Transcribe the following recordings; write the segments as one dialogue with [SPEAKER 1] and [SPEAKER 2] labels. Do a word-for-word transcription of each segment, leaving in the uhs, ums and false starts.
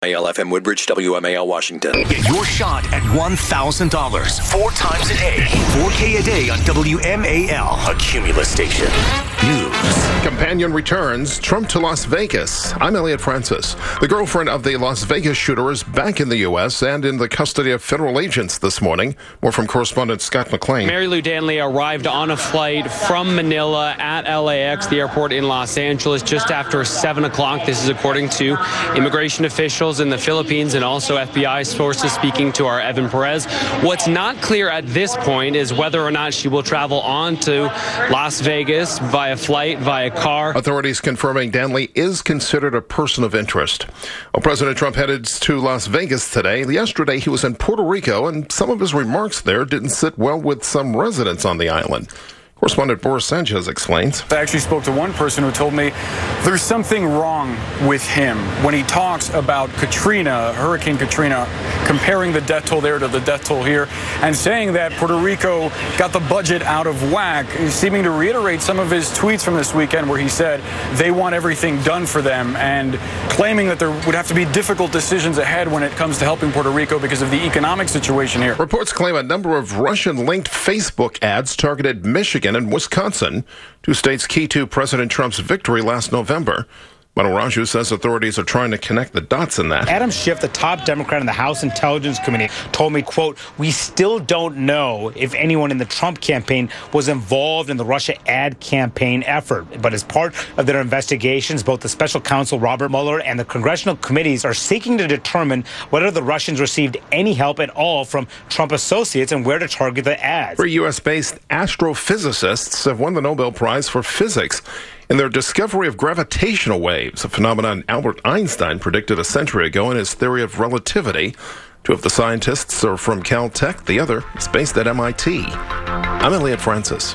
[SPEAKER 1] A L F M Woodbridge, W M A L Washington.
[SPEAKER 2] Get your shot at one thousand dollars four times a day. four K a day on W M A L, a Cumulus station. News.
[SPEAKER 3] Companion returns, Trump to Las Vegas. I'm Elliot Francis. The girlfriend of the Las Vegas shooter is back in the U S and in the custody of federal agents this morning. More from correspondent Scott McLean.
[SPEAKER 4] Mary Lou Danley arrived on a flight from Manila at L A X, the airport in Los Angeles, just after seven o'clock. This is according to immigration officials in the Philippines and also F B I sources speaking to our Evan Perez. What's not clear at this point is whether or not she will travel on to Las Vegas via flight, via car.
[SPEAKER 3] Authorities confirming Danley is considered a person of interest. Well, President Trump headed to Las Vegas today. Yesterday, he was in Puerto Rico, and some of his remarks there didn't sit well with some residents on the island. Correspondent Boris Sanchez explains.
[SPEAKER 5] I actually spoke to one person who told me there's something wrong with him when he talks about Katrina, Hurricane Katrina, comparing the death toll there to the death toll here, and saying that Puerto Rico got the budget out of whack, seeming to reiterate some of his tweets from this weekend where he said they want everything done for them, and claiming that there would have to be difficult decisions ahead when it comes to helping Puerto Rico because of the economic situation here.
[SPEAKER 3] Reports claim a number of Russian-linked Facebook ads targeted Michigan and Wisconsin, two states key to President Trump's victory last November. Manu Raju says authorities are trying to connect the dots in that.
[SPEAKER 6] Adam Schiff, the top Democrat in the House Intelligence Committee, told me, quote, "We still don't know if anyone in the Trump campaign was involved in the Russia ad campaign effort. But as part of their investigations, both the special counsel Robert Mueller and the congressional committees are seeking to determine whether the Russians received any help at all from Trump associates and where to target the ads."
[SPEAKER 3] Three U S-based astrophysicists have won the Nobel Prize for Physics in their discovery of gravitational waves, a phenomenon Albert Einstein predicted a century ago in his theory of relativity. Two of the scientists are from Caltech. The other is based at M I T. I'm Elliot Francis.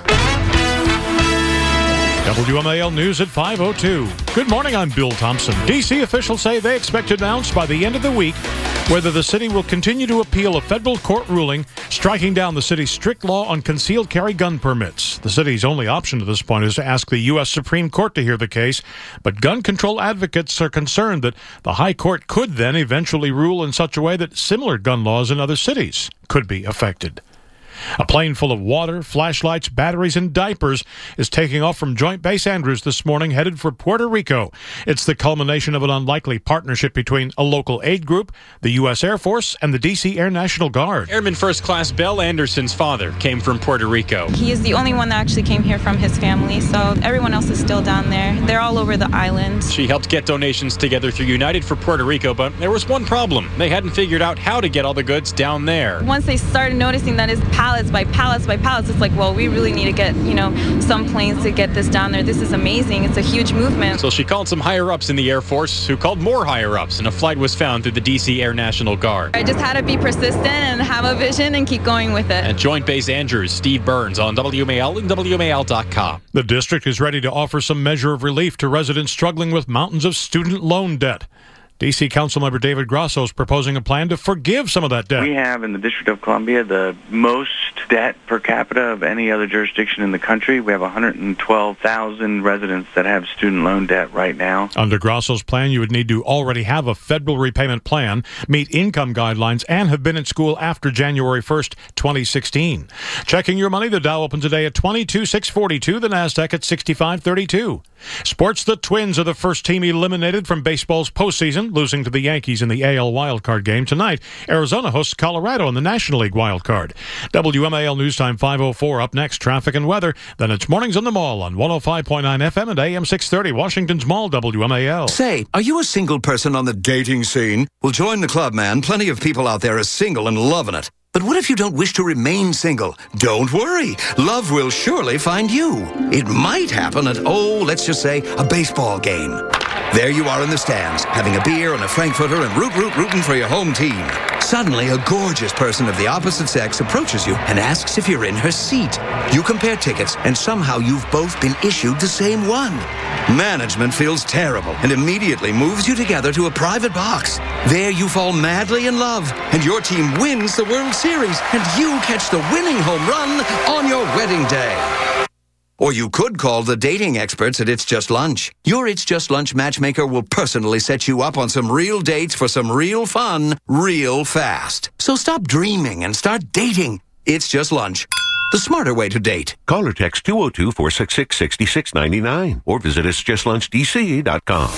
[SPEAKER 7] W M A L News at five oh two. Good morning, I'm Bill Thompson. D C officials say they expect to announce by the end of the week whether the city will continue to appeal a federal court ruling striking down the city's strict law on concealed carry gun permits. The city's only option at this point is to ask the U S Supreme Court to hear the case, but gun control advocates are concerned that the High Court could then eventually rule in such a way that similar gun laws in other cities could be affected. A plane full of water, flashlights, batteries, and diapers is taking off from Joint Base Andrews this morning, headed for Puerto Rico. It's the culmination of an unlikely partnership between a local aid group, the U S Air Force, and the D C Air National Guard.
[SPEAKER 4] Airman First Class Belle Anderson's father came from Puerto Rico.
[SPEAKER 8] He is the only one that actually came here from his family, so everyone else is still down there. They're all over the island.
[SPEAKER 4] She helped get donations together through United for Puerto Rico, but there was one problem. They hadn't figured out how to get all the goods down there.
[SPEAKER 8] Once they started noticing that it's pallets by pallets by pallets, it's like, well, we really need to get, you know, some planes to get this down there. This is amazing. It's a huge movement.
[SPEAKER 4] So she called some higher-ups in the Air Force, who called more higher-ups, and a flight was found through the D C Air National Guard.
[SPEAKER 8] I just had to be persistent and have a vision and keep going with it.
[SPEAKER 4] At Joint Base Andrews, Steve Burns on W M A L and W M A L dot com.
[SPEAKER 7] The district is ready to offer some measure of relief to residents struggling with mountains of student loan debt. D C Councilmember David Grosso is proposing a plan to forgive some of that debt.
[SPEAKER 9] We have in the District of Columbia the most debt per capita of any other jurisdiction in the country. We have one hundred twelve thousand residents that have student loan debt right now.
[SPEAKER 7] Under Grosso's plan, you would need to already have a federal repayment plan, meet income guidelines, and have been in school after January first, twenty sixteen. Checking your money, the Dow opens today at twenty-two thousand six hundred forty-two, the NASDAQ at sixty-five thirty-two. Sports, the Twins are the first team eliminated from baseball's postseason, losing to the Yankees in the A L wildcard game. Tonight, Arizona hosts Colorado in the National League wildcard. W M A L News Time five oh four. Up next, traffic and weather. Then it's Mornings on the Mall on one oh five point nine F M and A M six thirty, Washington's Mall, W M A L.
[SPEAKER 10] Say, are you a single person on the dating scene? Well, join the club, man. Plenty of people out there are single and loving it. But what if you don't wish to remain single? Don't worry. Love will surely find you. It might happen at, oh, let's just say, a baseball game. There you are in the stands, having a beer and a Frankfurter and root, root, rooting for your home team. Suddenly, a gorgeous person of the opposite sex approaches you and asks if you're in her seat. You compare tickets, and somehow you've both been issued the same one. Management feels terrible and immediately moves you together to a private box. There you fall madly in love, and your team wins the World Series, and you catch the winning home run on your wedding day. Or you could call the dating experts at It's Just Lunch. Your It's Just Lunch matchmaker will personally set you up on some real dates for some real fun, real fast. So stop dreaming and start dating. It's Just Lunch. The smarter way to date.
[SPEAKER 11] Call or text two oh two, four six six, six six nine nine or visit its just lunch d c dot com.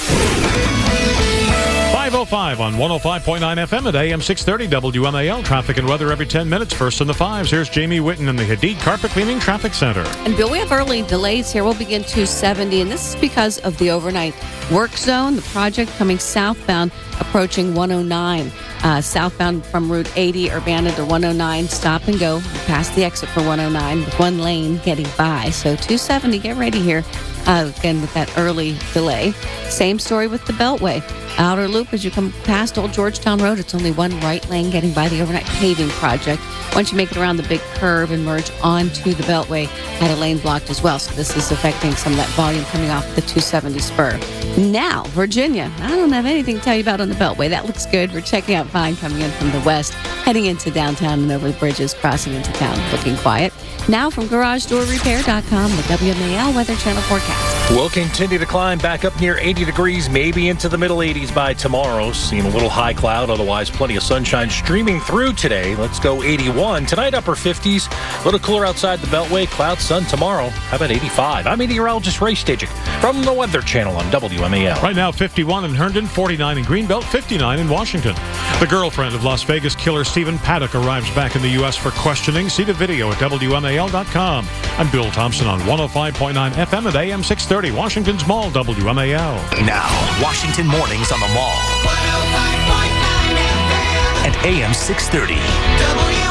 [SPEAKER 7] five oh five on one oh five point nine F M at A M six thirty W M A L. Traffic and weather every ten minutes. First in the fives. Here's Jamie Whitten in the Hadid Carpet Cleaning Traffic Center.
[SPEAKER 12] And Bill, we have early delays here. We'll begin two seventy, and this is because of the overnight work zone. The project coming southbound, approaching one oh nine. Uh, southbound from Route eighty, Urbana to one oh nine, stop and go past the exit for one oh nine with one lane getting by. So two seventy, get ready here. Uh, again, with that early delay. Same story with the Beltway. Outer loop, as you come past Old Georgetown Road, it's only one right lane getting by the overnight paving project. Once you make it around the big curve and merge onto the Beltway, had a lane blocked as well. So this is affecting some of that volume coming off the two seventy spur. Now, Virginia. I don't have anything to tell you about on the Beltway. That looks good. We're checking out fine coming in from the west, heading into downtown and over the bridges, crossing into town, looking quiet. Now from garage door repair dot com, the W M A L Weather Channel forecast.
[SPEAKER 13] We'll continue to climb back up near eighty degrees, maybe into the middle eighties by tomorrow. Seeing a little high cloud, otherwise plenty of sunshine streaming through today. Let's go eighty-one. Tonight, upper fifties. A little cooler outside the Beltway. Cloud, sun tomorrow. How about eighty-five? I'm meteorologist Ray Stajic from the Weather Channel on W M A L.
[SPEAKER 7] Right now, fifty-one in Herndon, forty-nine in Greenbelt, fifty-nine in Washington. The girlfriend of Las Vegas killer Stephen Paddock arrives back in the U S for questioning. See the video at W M A L dot com. I'm Bill Thompson on one oh five point nine F M at A M six thirty, Washington's Mall, W M A L.
[SPEAKER 2] Now, Washington Mornings on the Mall. one oh five point nine F M. At A M six thirty.
[SPEAKER 14] W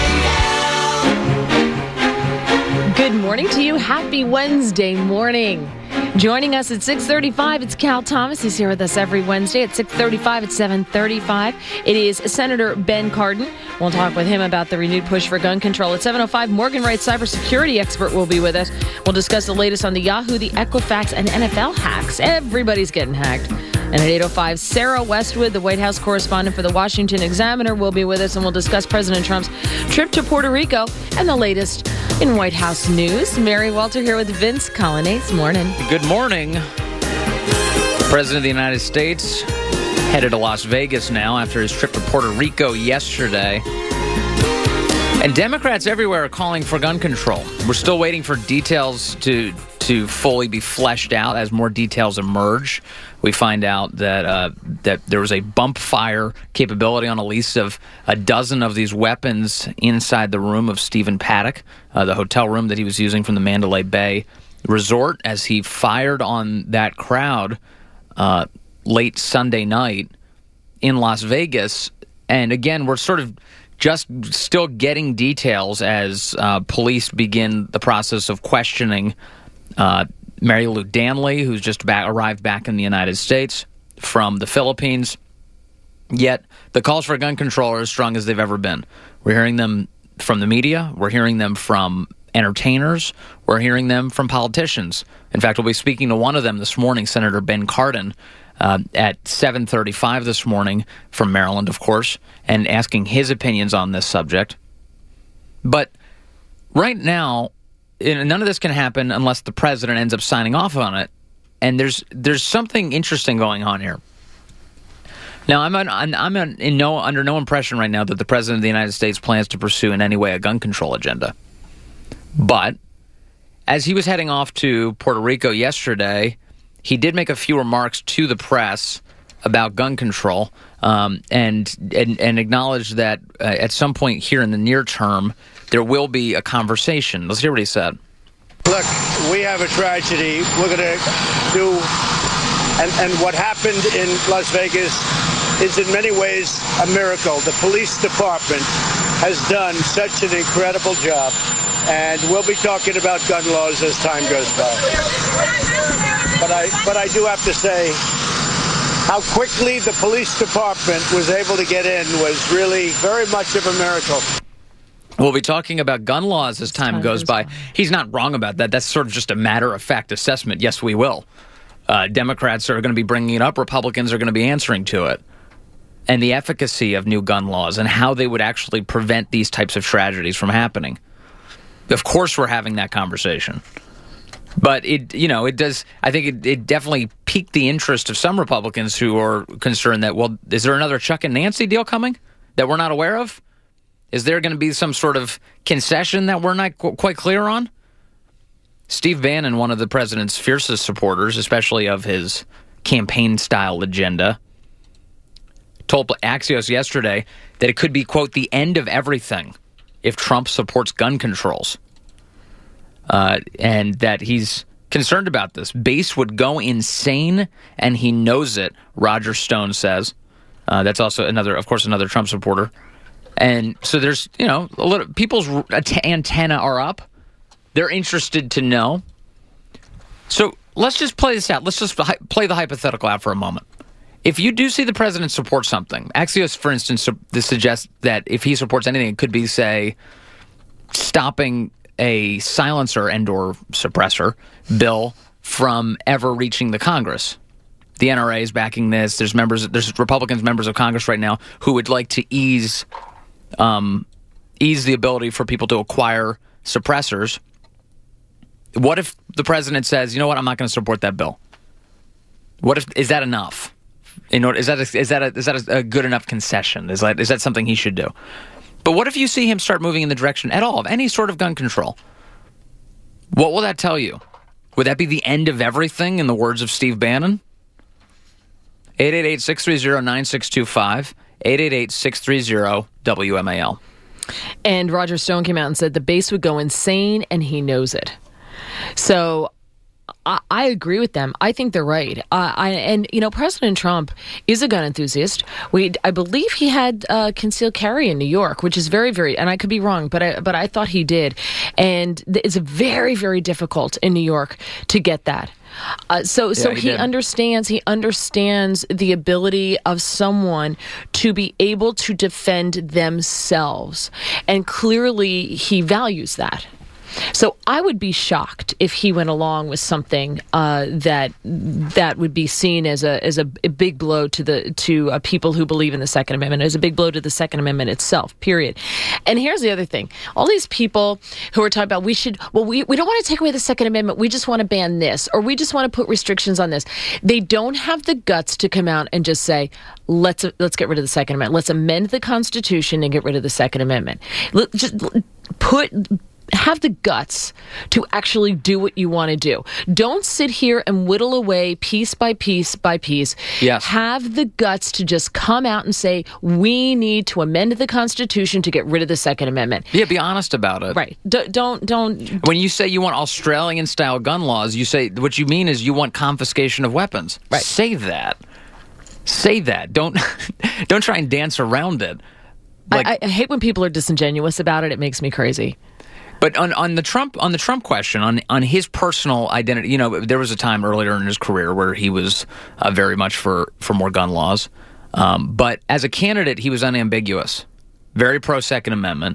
[SPEAKER 14] M A L. Good morning to you. Happy Wednesday morning. Joining us at six thirty-five, it's Cal Thomas. He's here with us every Wednesday at six thirty-five, at seven thirty-five. It is Senator Ben Cardin. We'll talk with him about the renewed push for gun control. At seven oh five, Morgan Wright, cybersecurity expert, will be with us. We'll discuss the latest on the Yahoo, the Equifax, and N F L hacks. Everybody's getting hacked. And at eight oh five, Sarah Westwood, the White House correspondent for the Washington Examiner, will be with us, and we'll discuss President Trump's trip to Puerto Rico and the latest in White House news. Mary Walter here with Vince Colonnese. Morning.
[SPEAKER 15] Good morning. The President of the United States headed to Las Vegas now after his trip to Puerto Rico yesterday. And Democrats everywhere are calling for gun control. We're still waiting for details to to fully be fleshed out. As more details emerge, we find out that uh, that there was a bump fire capability on at least of a dozen of these weapons inside the room of Stephen Paddock, uh, the hotel room that he was using from the Mandalay Bay Resort, as he fired on that crowd uh, late Sunday night in Las Vegas. And again, we're sort of just still getting details as uh, police begin the process of questioning uh, Mary Lou Danley, who's just back, arrived back in the United States from the Philippines. Yet the calls for gun control are as strong as they've ever been. We're hearing them from the media. We're hearing them from entertainers. We're hearing them from politicians. In fact, we'll be speaking to one of them this morning, Senator Ben Cardin, uh, at seven thirty-five this morning from Maryland, of course, and asking his opinions on this subject. But right now, none of this can happen unless the president ends up signing off on it. And there's there's something interesting going on here. Now, I'm, an, I'm an, in no under no impression right now that the president of the United States plans to pursue in any way a gun control agenda. But as he was heading off to Puerto Rico yesterday, he did make a few remarks to the press about gun control um, and, and and acknowledged that uh, at some point here in the near term, there will be a conversation. Let's hear what he said.
[SPEAKER 16] Look, we have a tragedy. We're going to do, and, and what happened in Las Vegas is in many ways a miracle. The police department has done such an incredible job, and we'll be talking about gun laws as time goes by. But I, but I do have to say, how quickly the police department was able to get in was really very much of a miracle.
[SPEAKER 15] We'll be talking about gun laws as time, time goes by. by. He's not wrong about that. That's sort of just a matter-of-fact assessment. Yes, we will. Uh, Democrats are going to be bringing it up. Republicans are going to be answering to it. And the efficacy of new gun laws and how they would actually prevent these types of tragedies from happening. Of course we're having that conversation. But it, you know, it does. I think it, it definitely piqued the interest of some Republicans who are concerned that, well, is there another Chuck and Nancy deal coming that we're not aware of? Is there going to be some sort of concession that we're not qu- quite clear on? Steve Bannon, one of the president's fiercest supporters, especially of his campaign-style agenda, told Axios yesterday that it could be, quote, the end of everything if Trump supports gun controls. Uh, and that he's concerned about this. Base would go insane, and he knows it, Roger Stone says. Uh, that's also another, of course, another Trump supporter. And so there's, you know, a little, people's antenna are up. They're interested to know. So let's just play this out. Let's just play the hypothetical out for a moment. If you do see the president support something, Axios, for instance, this suggests that if he supports anything, it could be, say, stopping a silencer and or suppressor bill from ever reaching the Congress. The N R A is backing this. There's members, there's Republicans, members of Congress right now who would like to ease, um, ease the ability for people to acquire suppressors. What if the president says, you know what, I'm not going to support that bill? What if, is that enough? In order, is that a, is that a, is that a good enough concession? Is that is that something he should do? But what if you see him start moving in the direction at all of any sort of gun control? What will that tell you? Would that be the end of everything, in the words of Steve Bannon? eight eight eight, six three zero, nine six two five, eight eight eight, six three zero, W M A L.
[SPEAKER 14] And Roger Stone came out and said the base would go insane, and he knows it. So I, I agree with them. I think they're right. Uh, I, and, you know, President Trump is a gun enthusiast. We, I believe he had uh, concealed carry in New York, which is very, very, and I could be wrong, but I, but I thought he did. And it's very, very difficult in New York to get that. Uh, so yeah, so he, he understands he understands the ability of someone to be able to defend themselves. And clearly he values that. So I would be shocked if he went along with something uh, that that would be seen as a as a, a big blow to the to uh, people who believe in the Second Amendment, as a big blow to the Second Amendment itself. Period. And here's the other thing: all these people who are talking about we should well we we don't want to take away the Second Amendment. We just want to ban this, or we just want to put restrictions on this. They don't have the guts to come out and just say, let's let's get rid of the Second Amendment. Let's amend the Constitution and get rid of the Second Amendment. Let, just put. Have the guts to actually do what you want to do. Don't sit here and whittle away piece by piece by piece.
[SPEAKER 15] Yes.
[SPEAKER 14] Have the guts to just come out and say, we need to amend the Constitution to get rid of the Second Amendment.
[SPEAKER 15] Yeah, be honest about it.
[SPEAKER 14] Right. D- don't, don't.
[SPEAKER 15] When you say you want Australian-style gun laws, you say, what you mean is you want confiscation of weapons.
[SPEAKER 14] Right.
[SPEAKER 15] Say that. Say that. Don't, don't try and dance around it.
[SPEAKER 14] Like, I, I hate when people are disingenuous about it. It makes me crazy.
[SPEAKER 15] But on, on the Trump on the Trump question, on on his personal identity, you know, there was a time earlier in his career where he was uh, very much for, for more gun laws. Um, but as a candidate, he was unambiguous, very pro Second Amendment.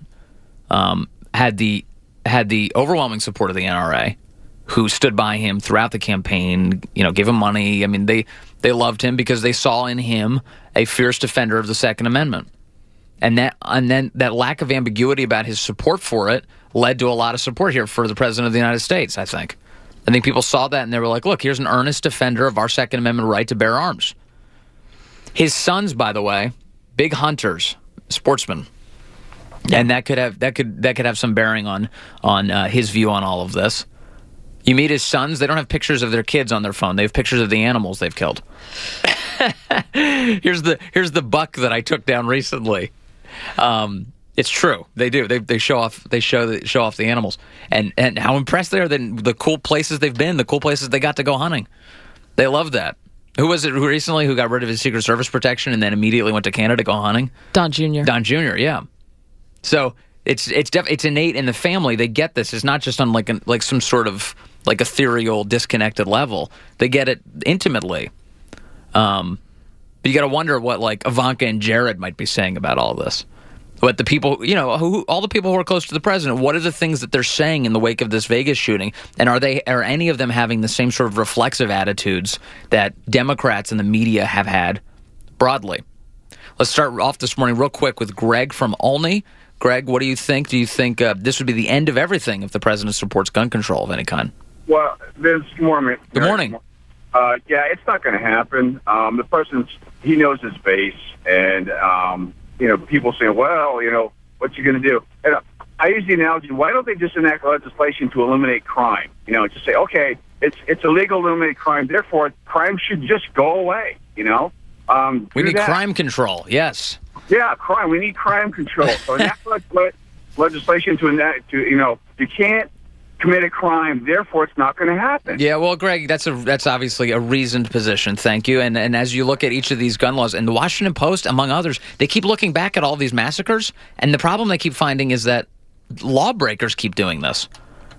[SPEAKER 15] Um, had the had the overwhelming support of the N R A, who stood by him throughout the campaign. You know, gave him money. I mean, they they loved him because they saw in him a fierce defender of the Second Amendment. And that and then that lack of ambiguity about his support for it led to a lot of support here for the President of the United States, I think. I think people saw that and they were like, look, here's an earnest defender of our Second Amendment right to bear arms. His sons, by the way, big hunters, sportsmen. And that could have that could that could have some bearing on on uh, his view on all of this. You meet his sons, they don't have pictures of their kids on their phone. They have pictures of the animals they've killed. here's the here's the buck that I took down recently. Um, it's true. They do. They they show off. They show the, show off the animals, and and how impressed they are. Then the cool places they've been, the cool places they got to go hunting. They love that. Who was it who recently who got rid of his Secret Service protection and then immediately went to Canada to go hunting?
[SPEAKER 14] Don Junior
[SPEAKER 15] Don Junior Yeah. So it's it's def- it's innate in the family. They get this. It's not just on like an, like some sort of like ethereal, disconnected level. They get it intimately. Um, but you got to wonder what like Ivanka and Jared might be saying about all this. What the people, you know, who, all the people who are close to the president, what are the things that they're saying in the wake of this Vegas shooting? And are they, are any of them having the same sort of reflexive attitudes that Democrats and the media have had broadly? Let's start off this morning real quick with Greg from Olney. Greg, what do you think? Do you think uh, this would be the end of everything if the president supports gun control of any kind?
[SPEAKER 17] Well, this morning.
[SPEAKER 15] Good morning.
[SPEAKER 17] Uh, yeah, it's not going to happen. Um, the president, he knows his base, and um, you know, people saying, "Well, you know, what you going to do?" And uh, I use the analogy: why don't they just enact legislation to eliminate crime? You know, just say, "Okay, it's it's illegal to eliminate crime. Therefore, crime should just go away." You know, um,
[SPEAKER 15] we need
[SPEAKER 17] that.
[SPEAKER 15] crime control. Yes.
[SPEAKER 17] Yeah, crime. We need crime control. So enact le- legislation to enact to you know, you can't commit a crime, therefore it's not going to happen.
[SPEAKER 15] Yeah, well, Greg, that's a that's obviously a reasoned position. Thank you. And and as you look at each of these gun laws, and the Washington Post, among others, they keep looking back at all these massacres, and the problem they keep finding is that lawbreakers keep doing this.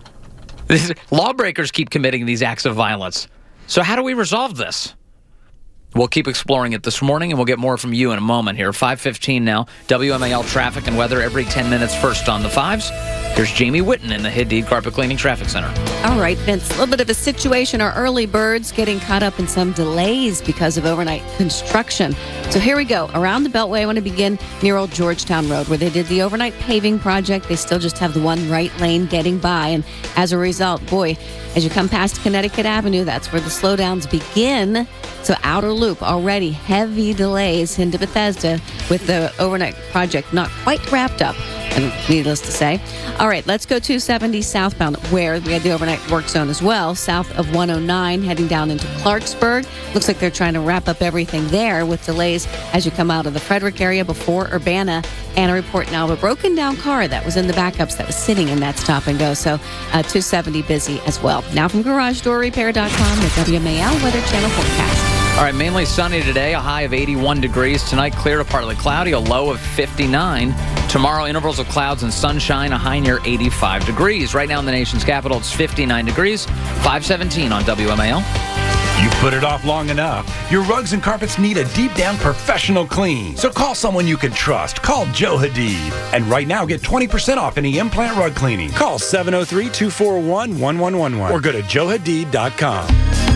[SPEAKER 15] Lawbreakers keep committing these acts of violence. So how do we resolve this? We'll keep exploring it this morning, and we'll get more from you in a moment here. five fifteen now, W M A L traffic and weather every ten minutes first on the fives. Here's Jamie Whitten in the Hadid Carpet Cleaning Traffic Center.
[SPEAKER 12] All right, Vince, a little bit of a situation. Our early birds getting caught up in some delays because of overnight construction. So here we go. Around the Beltway, I want to begin near Old Georgetown Road, where they did the overnight paving project. They still just have the one right lane getting by. And as a result, boy, as you come past Connecticut Avenue, that's where the slowdowns begin. So outer loop, already heavy delays into Bethesda with the overnight project not quite wrapped up, and needless to say. All right, let's go two seventy southbound, where we had the overnight work zone as well, south of one oh nine, heading down into Clarksburg. Looks like they're trying to wrap up everything there with delays as you come out of the Frederick area before Urbana. And a report now of a broken down car that was in the backups that was sitting in that stop and go. So uh, two seventy busy as well. Now from Garage Door Repair dot com, the W M A L Weather Channel forecast.
[SPEAKER 15] All right, mainly sunny today, a high of eighty-one degrees. Tonight, clear to partly cloudy, a low of fifty-nine. Tomorrow, intervals of clouds and sunshine, a high near eighty-five degrees. Right now in the nation's capital, it's fifty-nine degrees, five seventeen on W M A L.
[SPEAKER 18] You've put it off long enough. Your rugs and carpets need a deep-down professional clean. So call someone you can trust. Call Joe Hadid. And right now, get twenty percent off any implant rug cleaning. Call seven oh three, two four one, one one one one or go to joe hadid dot com.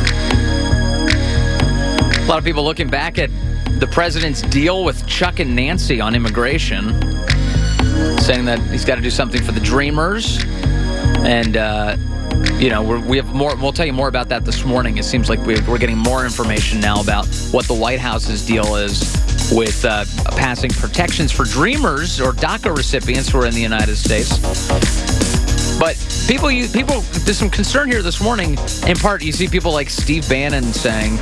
[SPEAKER 15] A lot of people looking back at the president's deal with Chuck and Nancy on immigration, saying that he's got to do something for the Dreamers. And, uh, you know, we're, we have more. We'll tell you more about that this morning. It seems like we're, we're getting more information now about what the White House's deal is with uh, passing protections for Dreamers or DACA recipients who are in the United States. But people, you, people, there's some concern here this morning. In part, you see people like Steve Bannon saying,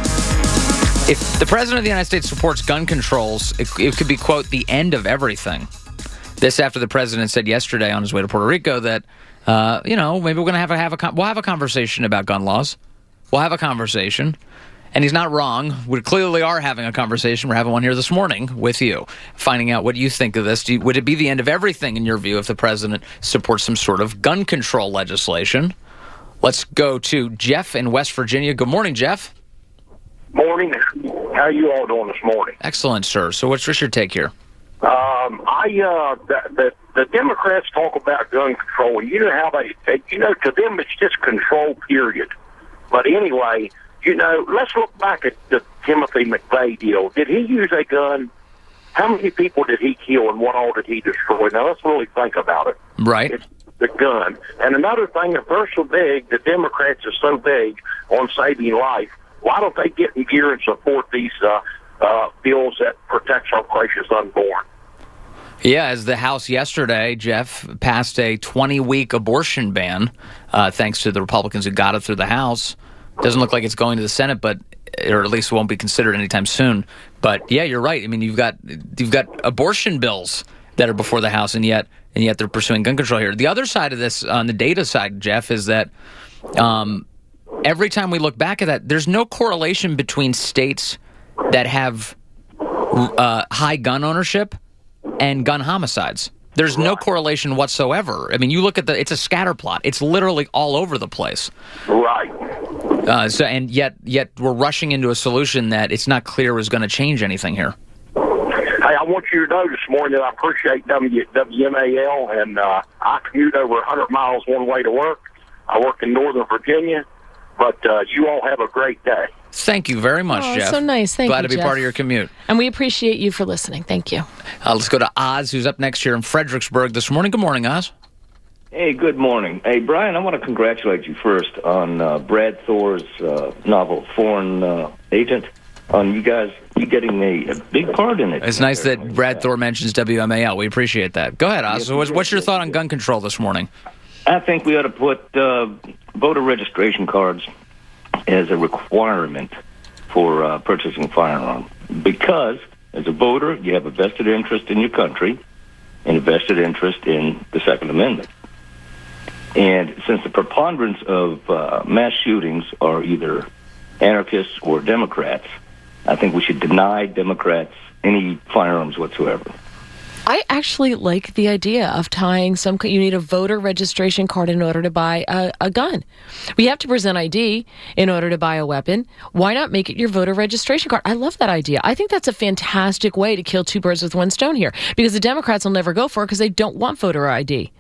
[SPEAKER 15] if the president of the United States supports gun controls, it, it could be, quote, the end of everything. This after the president said yesterday on his way to Puerto Rico that, uh, you know, maybe we're going to have a, have a we'll have a conversation about gun laws. We'll have a conversation. And he's not wrong. We clearly are having a conversation. We're having one here this morning with you, finding out what you think of this. Do you, would it be the end of everything, in your view, if the president supports some sort of gun control legislation? Let's go to Jeff in West Virginia. Good morning, Jeff.
[SPEAKER 19] Morning. How are you all doing this morning?
[SPEAKER 15] Excellent, sir. So what's, what's your take here?
[SPEAKER 19] Um, I uh, the, the the Democrats talk about gun control. You know how they, they, you know, to them it's just control, period. But anyway, you know, let's look back at the Timothy McVeigh deal. Did he use a gun? How many people did he kill, and what all did he destroy? Now let's really think about it.
[SPEAKER 15] Right.
[SPEAKER 19] It's the gun. And another thing, if they're so big, the Democrats are so big on saving life, why don't they get in gear and support these uh, uh, bills that protects our precious unborn?
[SPEAKER 15] Yeah, as the House yesterday, Jeff, passed a twenty-week abortion ban, uh, thanks to the Republicans who got it through the House. Doesn't look like it's going to the Senate, but or at least it won't be considered anytime soon. But yeah, you're right. I mean, you've got you've got abortion bills that are before the House, and yet and yet they're pursuing gun control here. The other side of this, on the data side, Jeff, is that um, every time we look back at that, there's no correlation between states that have uh, high gun ownership and gun homicides. There's no correlation whatsoever. I mean, you look at the, it's a scatter plot. It's literally all over the place.
[SPEAKER 19] Right.
[SPEAKER 15] Uh, so, and yet, yet we're rushing into a solution that it's not clear is going to change anything here.
[SPEAKER 19] Hey, I want you to know this morning that I appreciate W M A L, and uh, I commute over one hundred miles one way to work. I work in Northern Virginia, but uh, you all have a great day.
[SPEAKER 15] Thank you very much,
[SPEAKER 14] oh,
[SPEAKER 15] Jeff.
[SPEAKER 14] So nice. Thank
[SPEAKER 15] Glad
[SPEAKER 14] you,
[SPEAKER 15] to be
[SPEAKER 14] Jeff.
[SPEAKER 15] part of your commute.
[SPEAKER 14] And we appreciate you for listening. Thank you.
[SPEAKER 15] Uh, let's go to Oz, who's up next here in Fredericksburg this morning. Good morning, Oz.
[SPEAKER 20] Hey, good morning. Hey, Brian, I want to congratulate you first on uh, Brad Thor's uh, novel, Foreign uh, Agent, on you guys you getting a, a big part in it.
[SPEAKER 15] It's nice that Brad Thor mentions W M A L. We appreciate that. Go ahead, Oz. So what's, what's your thought on gun control this morning?
[SPEAKER 20] I think we ought to put uh, voter registration cards as a requirement for uh, purchasing a firearm. Because, as a voter, you have a vested interest in your country and a vested interest in the Second Amendment. And since the preponderance of uh, mass shootings are either anarchists or Democrats, I think we should deny Democrats any firearms whatsoever.
[SPEAKER 14] I actually like the idea of tying some. You need a voter registration card in order to buy a, a gun. We have to present I D in order to buy a weapon. Why not make it your voter registration card? I love that idea. I think that's a fantastic way to kill two birds with one stone here, because the Democrats will never go for it because they don't want voter I D.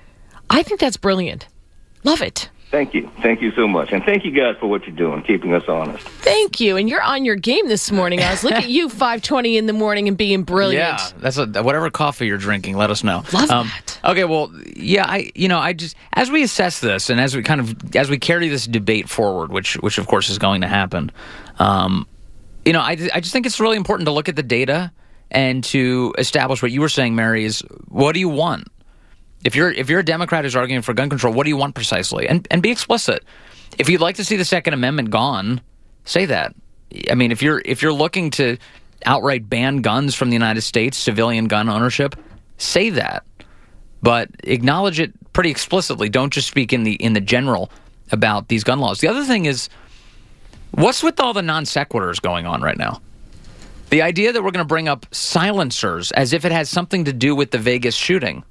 [SPEAKER 14] I think that's brilliant. Love it.
[SPEAKER 20] Thank you. Thank you so much. And thank you guys for what you're doing, keeping us honest.
[SPEAKER 14] Thank you. And you're on your game this morning, Oz. Look at you, five twenty in the morning and being brilliant.
[SPEAKER 15] Yeah, that's a, whatever coffee you're drinking, let us know.
[SPEAKER 14] Love
[SPEAKER 15] um,
[SPEAKER 14] that.
[SPEAKER 15] Okay, well, yeah, I you know, I just as we assess this and as we kind of as we carry this debate forward, which which of course is going to happen, um, you know, I I just think it's really important to look at the data and to establish what you were saying, Mary, is what do you want? If you're if you're a Democrat who's arguing for gun control, what do you want precisely? And and be explicit. If you'd like to see the Second Amendment gone, say that. I mean, if you're if you're looking to outright ban guns from the United States, civilian gun ownership, say that. But acknowledge it pretty explicitly. Don't just speak in the in the general about these gun laws. The other thing is, what's with all the non sequiturs going on right now? The idea that we're going to bring up silencers as if it has something to do with the Vegas shooting.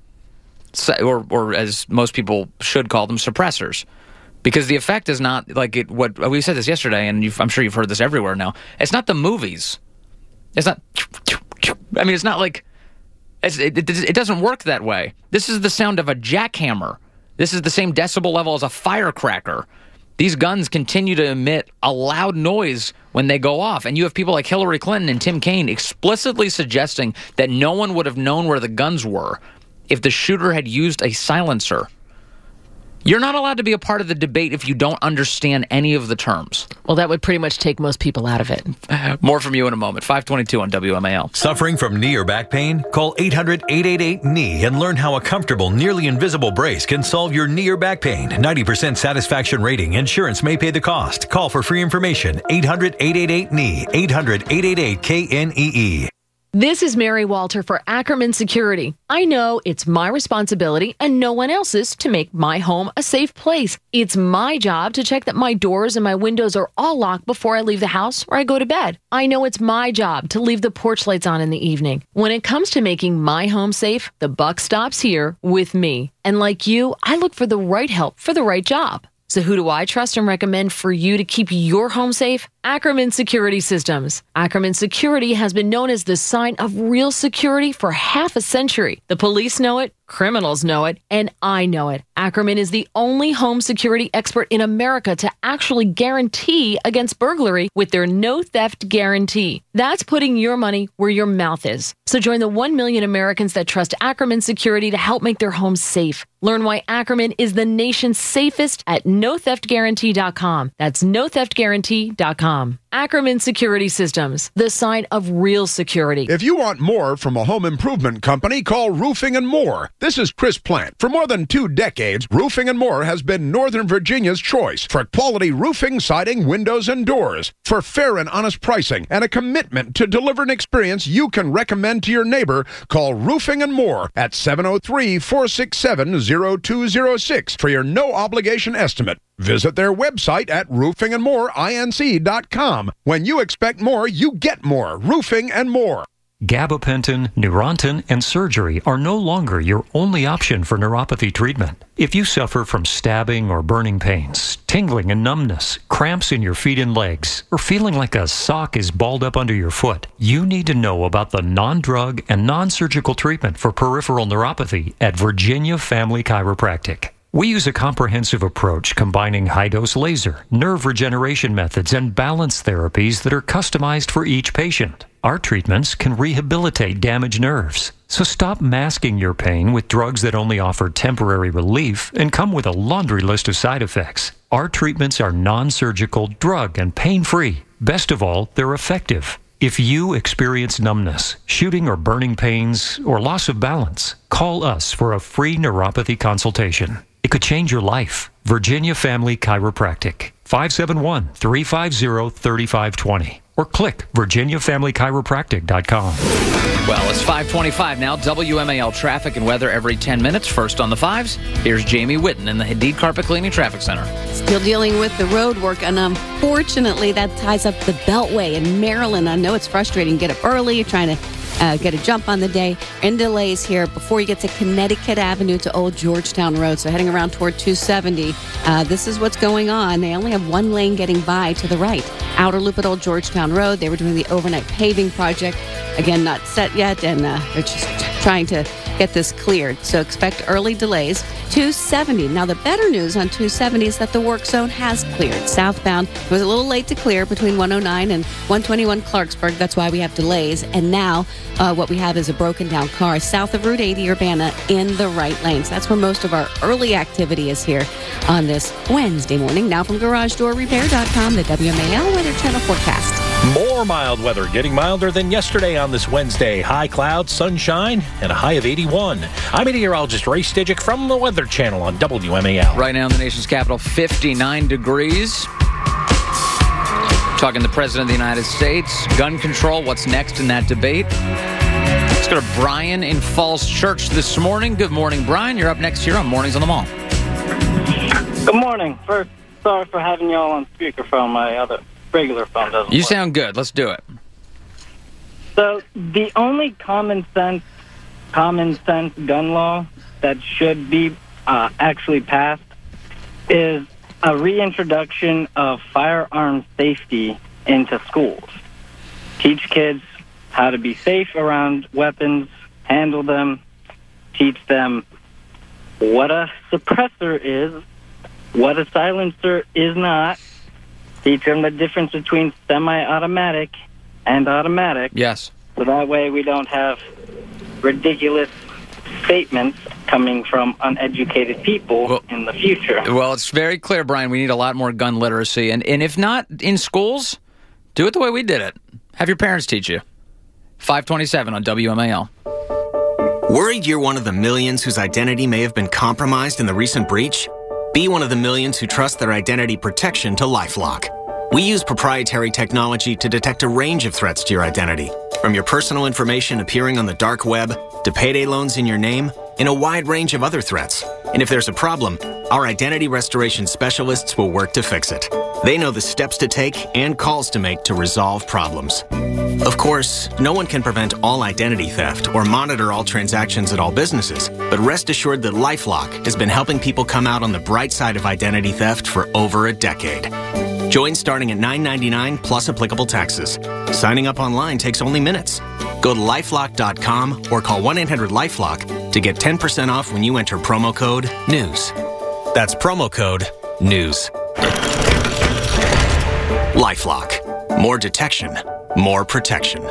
[SPEAKER 15] Or, or as most people should call them, suppressors, because the effect is not like it. What we said this yesterday, and you've, I'm sure you've heard this everywhere now. It's not the movies. It's not. I mean, it's not like it's, it, it. It doesn't work that way. This is the sound of a jackhammer. This is the same decibel level as a firecracker. These guns continue to emit a loud noise when they go off, and you have people like Hillary Clinton and Tim Kaine explicitly suggesting that no one would have known where the guns were if the shooter had used a silencer. You're not allowed to be a part of the debate if you don't understand any of the terms.
[SPEAKER 14] Well, that would pretty much take most people out of it.
[SPEAKER 15] More from you in a moment. five twenty-two on W M A L.
[SPEAKER 21] Suffering from knee or back pain? Call eight hundred eight eight eight K N E E and learn how a comfortable, nearly invisible brace can solve your knee or back pain. ninety percent satisfaction rating. Insurance may pay the cost. Call for free information. eight hundred eight eight eight K N E E. eight hundred eight eight eight K N E E.
[SPEAKER 14] This is Mary Walter for Ackerman Security. I know it's my responsibility and no one else's to make my home a safe place. It's my job to check that my doors and my windows are all locked before I leave the house or I go to bed. I know it's my job to leave the porch lights on in the evening. When it comes to making my home safe, the buck stops here with me. And like you, I look for the right help for the right job. So who do I trust and recommend for you to keep your home safe? Ackerman Security Systems. Ackerman Security has been known as the sign of real security for half a century. The police know it, criminals know it, and I know it. Ackerman is the only home security expert in America to actually guarantee against burglary with their no theft guarantee. That's putting your money where your mouth is. So join the one million Americans that trust Ackerman Security to help make their homes safe. Learn why Ackerman is the nation's safest at no theft guarantee dot com. That's no theft guarantee dot com. Ackerman Security Systems, the sign of real security.
[SPEAKER 22] If you want more from a home improvement company, call Roofing and More. This is Chris Plant. For more than two decades, Roofing and More has been Northern Virginia's choice for quality roofing, siding, windows, and doors. For fair and honest pricing and a commitment to deliver an experience you can recommend to your neighbor, call Roofing and More at seven oh three, four six seven, oh two oh six for your no-obligation estimate. Visit their website at roofing and more inc dot com. When you expect more, you get more. Roofing and More.
[SPEAKER 23] Gabapentin, Neurontin, and surgery are no longer your only option for neuropathy treatment. If you suffer from stabbing or burning pains, tingling and numbness, cramps in your feet and legs, or feeling like a sock is balled up under your foot, you need to know about the non-drug and non-surgical treatment for peripheral neuropathy at Virginia Family Chiropractic. We use a comprehensive approach combining high-dose laser, nerve regeneration methods, and balance therapies that are customized for each patient. Our treatments can rehabilitate damaged nerves. So stop masking your pain with drugs that only offer temporary relief and come with a laundry list of side effects. Our treatments are non-surgical, drug, and pain-free. Best of all, they're effective. If you experience numbness, shooting or burning pains, or loss of balance, call us for a free neuropathy consultation. It could change your life. Virginia Family Chiropractic, five seven one, three five zero, three five two zero. Or click virginia family chiropractic dot com.
[SPEAKER 15] Well, it's five twenty-five now. W M A L traffic and weather every ten minutes. First on the fives, here's Jamie Whitten in the Hadid Carpet Cleaning Traffic Center.
[SPEAKER 12] Still dealing with the road work, and unfortunately, that ties up the Beltway in Maryland. I know it's frustrating. Get up early. You're trying to uh, get a jump on the day. And delays here before you get to Connecticut Avenue to Old Georgetown Road. So heading around toward two seventy. Uh, this is what's going on. They only have one lane getting by to the right. Outer loop at Old Georgetown Road. They were doing the overnight paving project. Again, not set yet, and uh, they're just trying to get this cleared. So expect early delays. two seventy. Now, the better news on two seventy is that the work zone has cleared. Southbound, it was a little late to clear between one oh nine and one twenty-one Clarksburg. That's why we have delays. And now uh, what we have is a broken down car south of Route eighty Urbana in the right lane. So that's where most of our early activity is here on this Wednesday morning. Now from garage door repair dot com, the W M A L Weather Channel forecast.
[SPEAKER 13] More mild weather, getting milder than yesterday on this Wednesday. High clouds, sunshine, and a high of eighty-one. I'm meteorologist Ray Stidgick from the Weather Channel on W M A L.
[SPEAKER 15] Right now in the nation's capital, fifty-nine degrees. Talking to the President of the United States. Gun control, what's next in that debate? Let's go to Brian in Falls Church this morning. Good morning, Brian. You're up next here on Mornings on the Mall.
[SPEAKER 1] Good morning. First, sorry for having y'all on speakerphone. My other regular phone doesn't
[SPEAKER 15] You
[SPEAKER 1] work.
[SPEAKER 15] sound good. Let's do it.
[SPEAKER 1] So the only common sense, common sense gun law that should be uh, actually passed is a reintroduction of firearm safety into schools. Teach kids how to be safe around weapons, handle them, teach them what a suppressor is, what a silencer is not, teach them the difference between semi-automatic and automatic.
[SPEAKER 15] Yes.
[SPEAKER 1] So that way we don't have ridiculous statements coming from uneducated people well, in the future.
[SPEAKER 15] Well, it's very clear, Brian, we need a lot more gun literacy. And, and if not in schools, do it the way we did it. Have your parents teach you. five twenty-seven on W M A L.
[SPEAKER 5] Worried you're one of the millions whose identity may have been compromised in the recent breach? Be one of the millions who trust their identity protection to LifeLock. We use proprietary technology to detect a range of threats to your identity, from your personal information appearing on the dark web to payday loans in your name, and a wide range of other threats. And if there's a problem, our identity restoration specialists will work to fix it. They know the steps to take and calls to make to resolve problems. Of course, no one can prevent all identity theft or monitor all transactions at all businesses, but rest assured that LifeLock has been helping people come out on the bright side of identity theft for over a decade. Join starting at nine ninety-nine plus applicable taxes. Signing up online takes only minutes. Go to lifelock dot com or call one eight hundred LifeLock to get ten percent off when you enter promo code NEWS. That's promo code NEWS. LifeLock. More detection, more protection.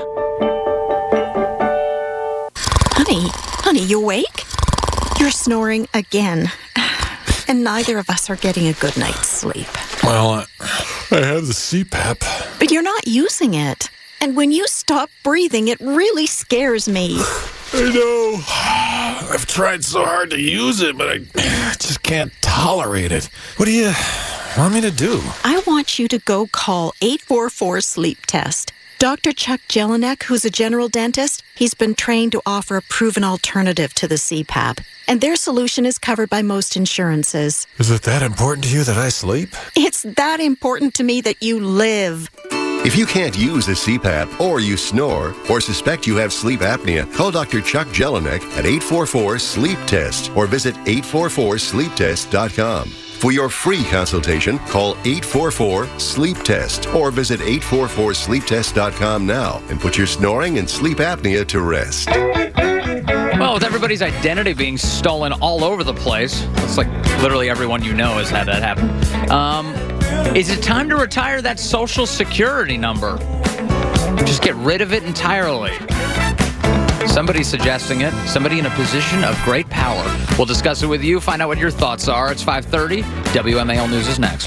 [SPEAKER 6] Honey, honey, you awake? You're snoring again. And neither of us are getting a good night's sleep.
[SPEAKER 24] Well, I, I have the C PAP.
[SPEAKER 6] But you're not using it. And when you stop breathing, it really scares me.
[SPEAKER 24] I know. I've tried so hard to use it, but I just can't tolerate it. What do you want me to do?
[SPEAKER 6] I want you to go call eight four four sleep test. Doctor Chuck Jelinek, who's a general dentist, he's been trained to offer a proven alternative to the C PAP. And their solution is covered by most insurances.
[SPEAKER 24] Is it that important to you that I sleep?
[SPEAKER 6] It's that important to me that you live.
[SPEAKER 25] If you can't use a C PAP, or you snore, or suspect you have sleep apnea, call Doctor Chuck Jelinek at eight four four sleep test or visit eight four four sleep test dot com. For your free consultation, call eight four four sleep test or visit eight four four sleep test dot com now and put your snoring and sleep apnea to rest.
[SPEAKER 15] Well, with everybody's identity being stolen all over the place, it's like literally everyone you know has had that happen. Um, is it time to retire that Social Security number? Just get rid of it entirely. Somebody's suggesting it. Somebody in a position of great power. We'll discuss it with you. Find out what your thoughts are. It's five thirty. W M A L News is next.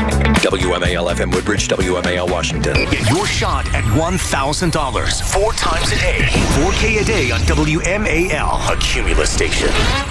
[SPEAKER 2] W M A L F M Woodbridge, W M A L Washington. Get your shot at one thousand dollars four times a day. four K a day on W M A L, a Cumulus station.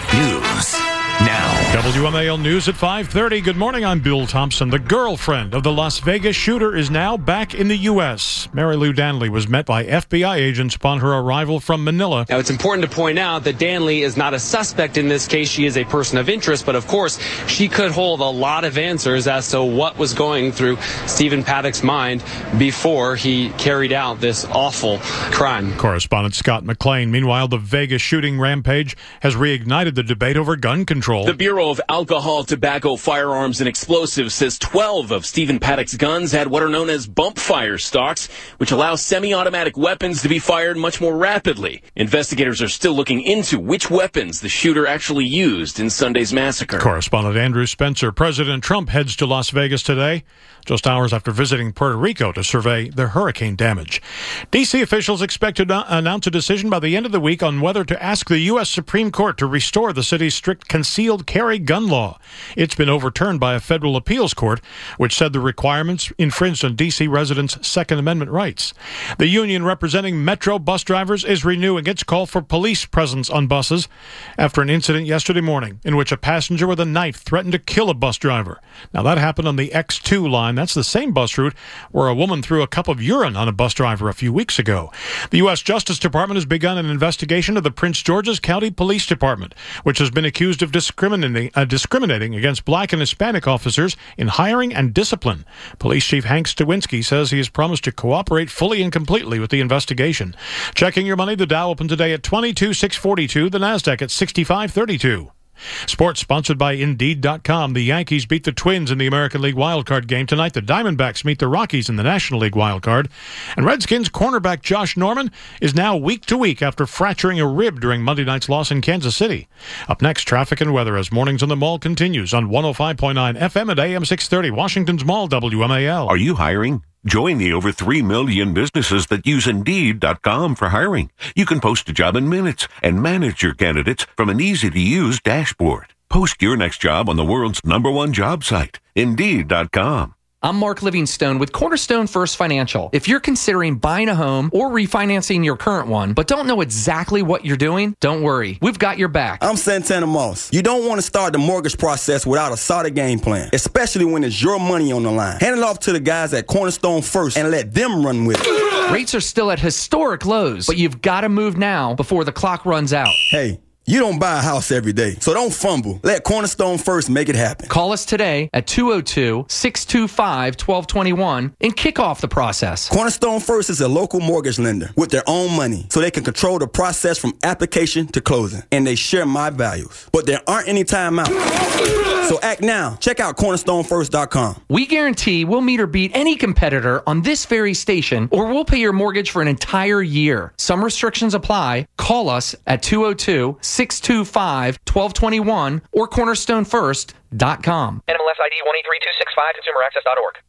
[SPEAKER 2] News now.
[SPEAKER 7] W M A L News at five thirty. Good morning, I'm Bill Thompson. The girlfriend of the Las Vegas shooter is now back in the U S Mary Lou Danley was met by F B I agents upon her arrival from Manila.
[SPEAKER 3] Now, it's important to point out that Danley is not a suspect in this case. She is a person of interest, but of course, she could hold a lot of answers as to what was going through Stephen Paddock's mind before he carried out this awful crime.
[SPEAKER 7] Correspondent Scott McLean. Meanwhile, the Vegas shooting rampage has reignited the debate over gun control.
[SPEAKER 4] The Bureau of Alcohol, Tobacco, Firearms, and Explosives says twelve of Stephen Paddock's guns had what are known as bump fire stocks, which allow semi-automatic weapons to be fired much more rapidly. Investigators are still looking into which weapons the shooter actually used in Sunday's massacre.
[SPEAKER 7] Correspondent Andrew Spencer. President Trump heads to Las Vegas today, just hours after visiting Puerto Rico to survey the hurricane damage. D C officials expect to announce a decision by the end of the week on whether to ask the U S Supreme Court to restore the city's strict concealed carry gun law. It's been overturned by a federal appeals court, which said the requirements infringed on D C residents' Second Amendment rights. The union representing Metro bus drivers is renewing its call for police presence on buses after an incident yesterday morning in which a passenger with a knife threatened to kill a bus driver. Now, that happened on the X two line. That's the same bus route where a woman threw a cup of urine on a bus driver a few weeks ago. The U S Justice Department has begun an investigation of the Prince George's County Police Department, which has been accused of discriminating, uh, discriminating against black and Hispanic officers in hiring and discipline. Police Chief Hank Stawinski says he has promised to cooperate fully and completely with the investigation. Checking your money, the Dow opened today at twenty-two six forty-two, the NASDAQ at sixty-five thirty-two. Sports sponsored by Indeed dot com. The Yankees beat the Twins in the American League wildcard game tonight. The Diamondbacks meet the Rockies in the National League wildcard. And Redskins cornerback Josh Norman is now week to week after fracturing a rib during Monday night's loss in Kansas City. Up next, traffic and weather as Mornings on the Mall continues on one oh five point nine F M at A M six thirty. Washington's Mall, W M A L.
[SPEAKER 11] Are you hiring? Join the over three million businesses that use Indeed dot com for hiring. You can post a job in minutes and manage your candidates from an easy-to-use dashboard. Post your next job on the world's number one job site, Indeed dot com.
[SPEAKER 8] I'm Mark Livingstone with Cornerstone First Financial. If you're considering buying a home or refinancing your current one, but don't know exactly what you're doing, don't worry. We've got your back.
[SPEAKER 9] I'm Santana Moss. You don't want to start the mortgage process without a solid game plan, especially when it's your money on the line. Hand it off to the guys at Cornerstone First and let them run with it.
[SPEAKER 8] Rates are still at historic lows, but you've got to move now before the clock runs out.
[SPEAKER 9] Hey. You don't buy a house every day, so don't fumble. Let Cornerstone First make it happen.
[SPEAKER 8] Call us today at two oh two, six two five, one two two one and kick off the process.
[SPEAKER 9] Cornerstone First is a local mortgage lender with their own money, so they can control the process from application to closing. And they share my values. But there aren't any timeouts. So act now. Check out cornerstone first dot com.
[SPEAKER 8] We guarantee we'll meet or beat any competitor on this very station, or we'll pay your mortgage for an entire year. Some restrictions apply. Call us at two oh two, six two five, one two two one or cornerstone first dot com.
[SPEAKER 10] N M L S I D one eight three two six five, consumer access dot org.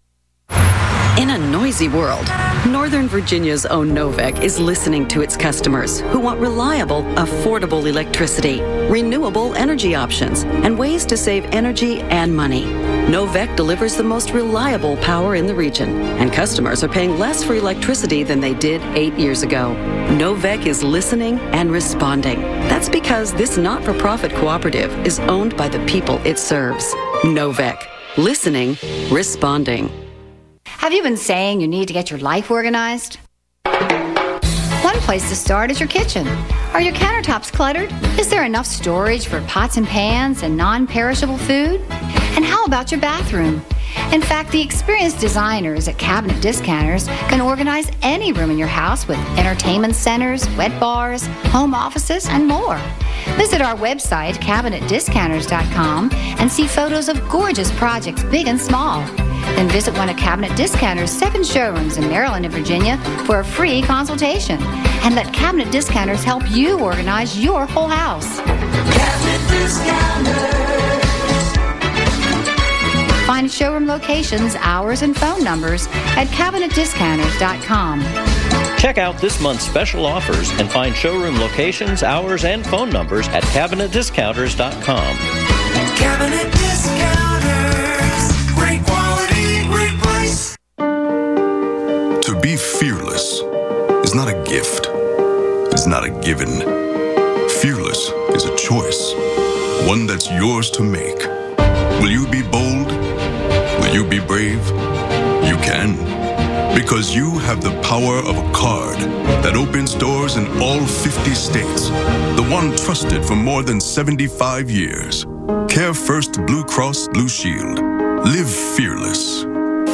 [SPEAKER 26] In a noisy world, Northern Virginia's own Novec is listening to its customers who want reliable, affordable electricity, renewable energy options, and ways to save energy and money. Novec delivers the most reliable power in the region, and customers are paying less for electricity than they did eight years ago. Novec is listening and responding. That's because this not-for-profit cooperative is owned by the people it serves. Novec. Listening, responding.
[SPEAKER 27] Have you been saying you need to get your life organized? One place to start is your kitchen. Are your countertops cluttered? Is there enough storage for pots and pans and non-perishable food? And how about your bathroom? In fact, the experienced designers at Cabinet Discounters can organize any room in your house with entertainment centers, wet bars, home offices, and more. Visit our website, cabinet discounters dot com, and see photos of gorgeous projects big and small. Then visit one of Cabinet Discounter's seven showrooms in Maryland and Virginia for a free consultation. And let Cabinet Discounters help you organize your whole house. Cabinet Discounters. Find showroom locations, hours, and phone numbers at cabinet discounters dot com.
[SPEAKER 14] Check out this month's special offers and find showroom locations, hours, and phone numbers at cabinet discounters dot com.
[SPEAKER 2] Cabinet Discounters. Great quality, great price.
[SPEAKER 16] To be fearless is not a gift. It's not a given. Fearless is a choice, one that's yours to make. Will you be bold? Will you be brave? You can, because you have the power of a card that opens doors in all fifty states. The one trusted for more than seventy-five years. Care First Blue Cross Blue Shield. Live fearless.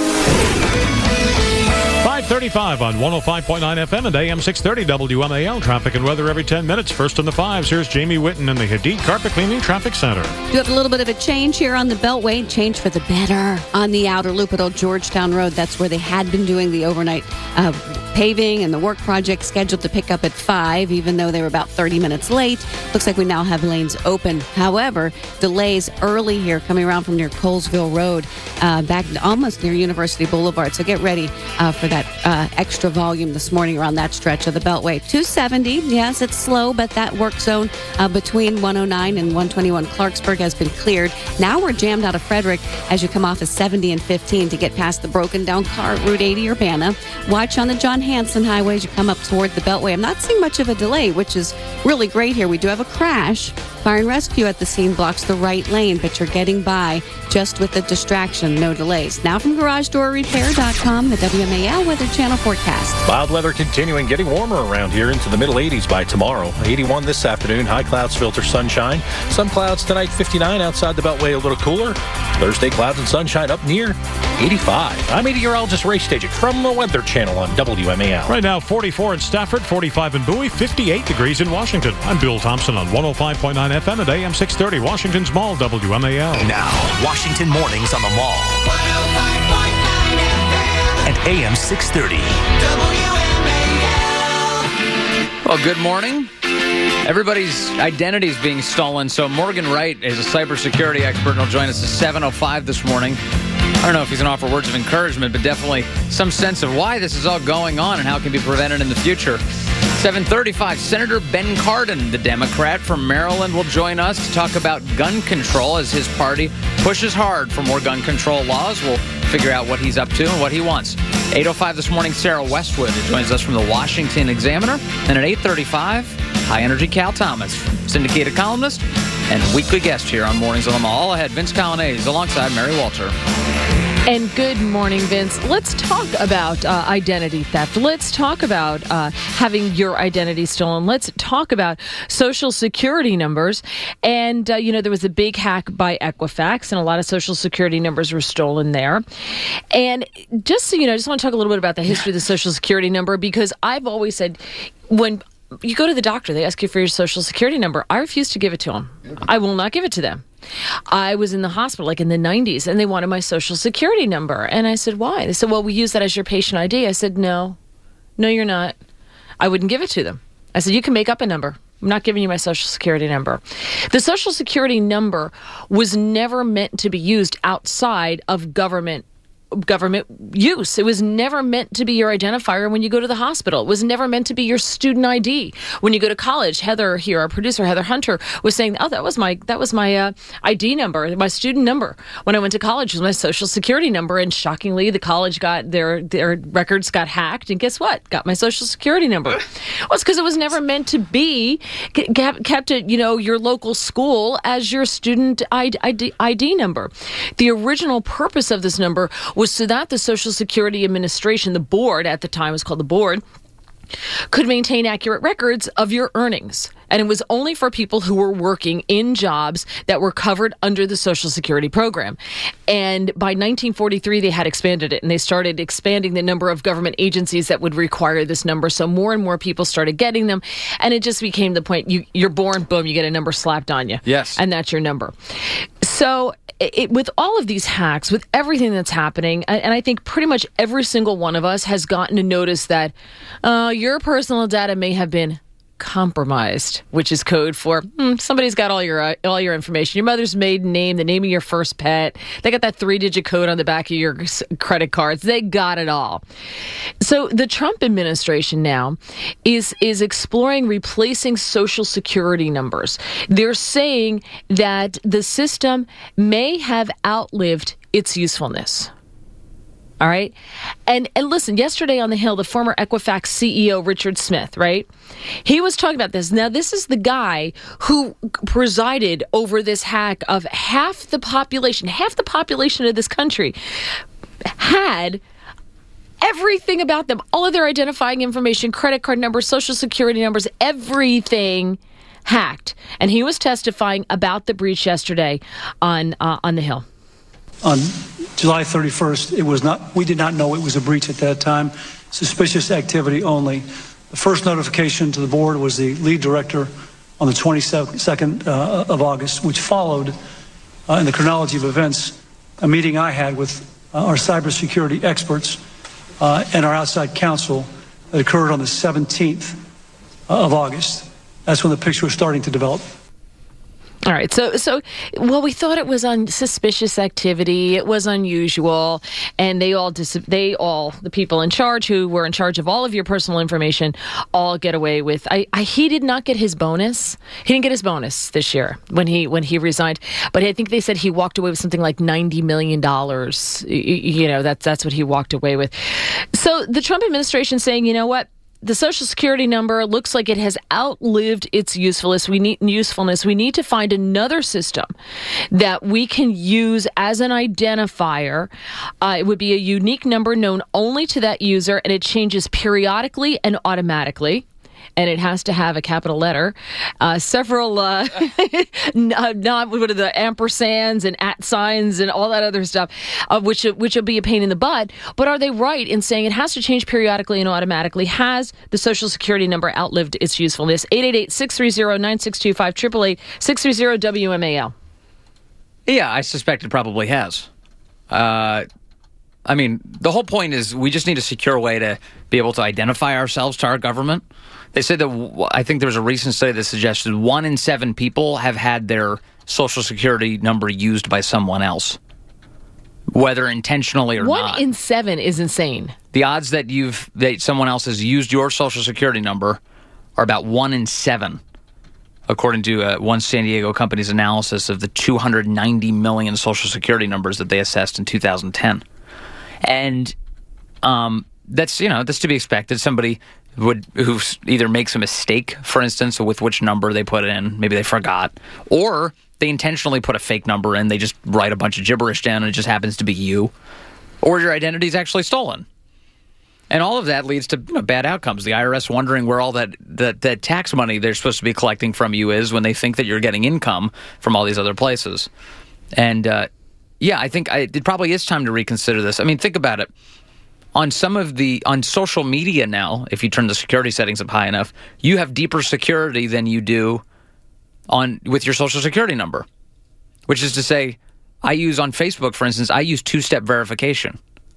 [SPEAKER 7] five thirty-five on one oh five point nine F M and A M six thirty W M A L. Traffic and weather every ten minutes. First in the fives. Here's Jamie Whitten in the Hadid Carpet Cleaning Traffic Center.
[SPEAKER 12] You have a little bit of a change here on the Beltway. Change for the better on the outer loop at Old Georgetown Road. That's where they had been doing the overnight uh, paving and the work project scheduled to pick up at five, even though they were about thirty minutes late. Looks like we now have lanes open. However, delays early here coming around from near Colesville Road, uh, back almost near University Boulevard. So get ready uh, for that uh, extra volume this morning around that stretch of the Beltway. two seventy, yes, it's slow, but that work zone uh, between one oh nine and one twenty-one Clarksburg has been cleared. Now we're jammed out of Frederick as you come off of seventy and fifteen to get past the broken down car at Route eighty Urbana. Watch on the John Hanson Highway as you come up toward the Beltway. I'm not seeing much of a delay, which is really great here. We do have a crash. Fire and rescue at the scene blocks the right lane, but you're getting by just with the distraction. No delays. Now from garage door repair dot com, the W M A L Weather Channel forecast.
[SPEAKER 13] Mild weather continuing, getting warmer around here into the middle eighties by tomorrow. eighty-one this afternoon, high clouds filter sunshine. Some clouds tonight, fifty-nine outside the Beltway, a little cooler. Thursday, clouds and sunshine up near eighty-five. I'm meteorologist Ray Stajic from the Weather Channel on W M A L.
[SPEAKER 7] Right now, forty-four in Stafford, forty-five in Bowie, fifty-eight degrees in Washington. I'm Bill Thompson on one oh five point nine F M and A M six thirty, Washington's Mall, W M A L.
[SPEAKER 2] Now, Washington mornings on the Mall. one oh five point nine F M and A M six thirty. W M A L.
[SPEAKER 15] Well, good morning. Everybody's identity is being stolen, so Morgan Wright is a cybersecurity expert and will join us at seven oh five this morning. I don't know if he's going to offer words of encouragement, but definitely some sense of why this is all going on and how it can be prevented in the future. seven thirty-five, Senator Ben Cardin, the Democrat from Maryland, will join us to talk about gun control as his party pushes hard for more gun control laws. We'll figure out what he's up to and what he wants. eight oh five this morning, Sarah Westwood, who joins us from the Washington Examiner. And at eight thirty-five, High Energy Cal Thomas, syndicated columnist and weekly guest here on Mornings on the Mall. All ahead, Vince Colonnese alongside Mary Walter.
[SPEAKER 17] And good morning, Vince. Let's talk about uh, identity theft. Let's talk about uh, having your identity stolen. Let's talk about social security numbers. And, uh, you know, there was a big hack by Equifax, and a lot of social security numbers were stolen there. And just so you know, I just want to talk a little bit about the history of the social security number, because I've always said when you go to the doctor, they ask you for your social security number. I refuse to give it to them. I will not give it to them. I was in the hospital like in the nineties and they wanted my social security number. And I said, why? They said, well, we use that as your patient I D. I said, no, no, you're not. I wouldn't give it to them. I said, you can make up a number. I'm not giving you my social security number. The social security number was never meant to be used outside of government government use. It was never meant to be your identifier when you go to the hospital. It was never meant to be your student I D when you go to college. Heather here, our producer, Heather Hunter, was saying, oh, that was my that was my uh, I D number, my student number. When I went to college, it was my social security number. And shockingly, the college got their their records got hacked. And guess what? Got my social security number. Well, it's because it was never meant to be kept at, you know, your local school as your student I D, I D number. The original purpose of this number was so that the Social Security Administration, the board at the time was called the board, could maintain accurate records of your earnings. And it was only for people who were working in jobs that were covered under the Social Security program. And by nineteen forty-three, they had expanded it, and they started expanding the number of government agencies that would require this number. So more and more people started getting them, and it just became the point, you, you're born, boom, you get a number slapped on you.
[SPEAKER 15] Yes.
[SPEAKER 17] And that's your number. So it, it, with all of these hacks, with everything that's happening, and, and I think pretty much every single one of us has gotten to notice that uh, your personal data may have been compromised, which is code for hmm, somebody's got all your uh, all your information, your mother's maiden name, the name of your first pet. They got that three-digit code on the back of your credit cards. They got it all. So the Trump administration now is is exploring replacing Social Security numbers. They're saying that the system may have outlived its usefulness. All right. And and listen, yesterday on the Hill, the former Equifax C E O, Richard Smith, right? He was talking about this. Now, this is the guy who presided over this hack of half the population, half the population of this country had everything about them, all of their identifying information, credit card numbers, Social Security numbers, everything hacked. And he was testifying about the breach yesterday on uh, on the Hill.
[SPEAKER 1] On July thirty-first, it was not. We did not know it was a breach at that time. Suspicious activity only. The first notification to the board was the lead director on the twenty-second uh, of August, which followed, uh, in the chronology of events, a meeting I had with uh, our cybersecurity experts uh, and our outside counsel that occurred on the seventeenth of August. That's when the picture was starting to develop.
[SPEAKER 17] All right. So, so, well, we thought it was on suspicious activity. It was unusual. And they all, dis- they all, the people in charge who were in charge of all of your personal information, all get away with. I, I, he did not get his bonus. He didn't get his bonus this year when he, when he resigned. But I think they said he walked away with something like ninety million dollars. You, you know, that's, that's what he walked away with. So the Trump administration saying, you know what? The Social Security number looks like it has outlived its usefulness. We need usefulness. We need to find another system that we can use as an identifier. Uh, it would be a unique number known only to that user, and it changes periodically and automatically. And it has to have a capital letter, uh, several, uh, not, not what are the ampersands and at signs and all that other stuff, uh, which which will be a pain in the butt. But are they right in saying it has to change periodically and automatically? Has the Social Security number outlived its usefulness? eight eight eight, six three zero, nine six two five, eight eight eight, six three zero, W M A L.
[SPEAKER 15] Yeah, I suspect it probably has. Uh, I mean, the whole point is we just need a secure way to be able to identify ourselves to our government. They said that, I think there was a recent study that suggested one in seven people have had their Social Security number used by someone else, whether intentionally or
[SPEAKER 17] one
[SPEAKER 15] not.
[SPEAKER 17] One in seven is insane.
[SPEAKER 15] The odds that you've that someone else has used your Social Security number are about one in seven, according to uh, one San Diego company's analysis of the two hundred ninety million Social Security numbers that they assessed in two thousand ten. And um, that's, you know, that's to be expected. Somebody would who either makes a mistake, for instance, with which number they put in, maybe they forgot, or they intentionally put a fake number in, they just write a bunch of gibberish down and it just happens to be you, or your identity is actually stolen. And all of that leads to, you know, bad outcomes. The I R S wondering where all that, that, that tax money they're supposed to be collecting from you is when they think that you're getting income from all these other places. And, uh, yeah, I think I, it probably is time to reconsider this. I mean, think about it. On some of the, on social media now, if you turn the security settings up high enough, you have deeper security than you do on with your Social Security number. Which is to say, I use on Facebook, for instance, I use two-step verification.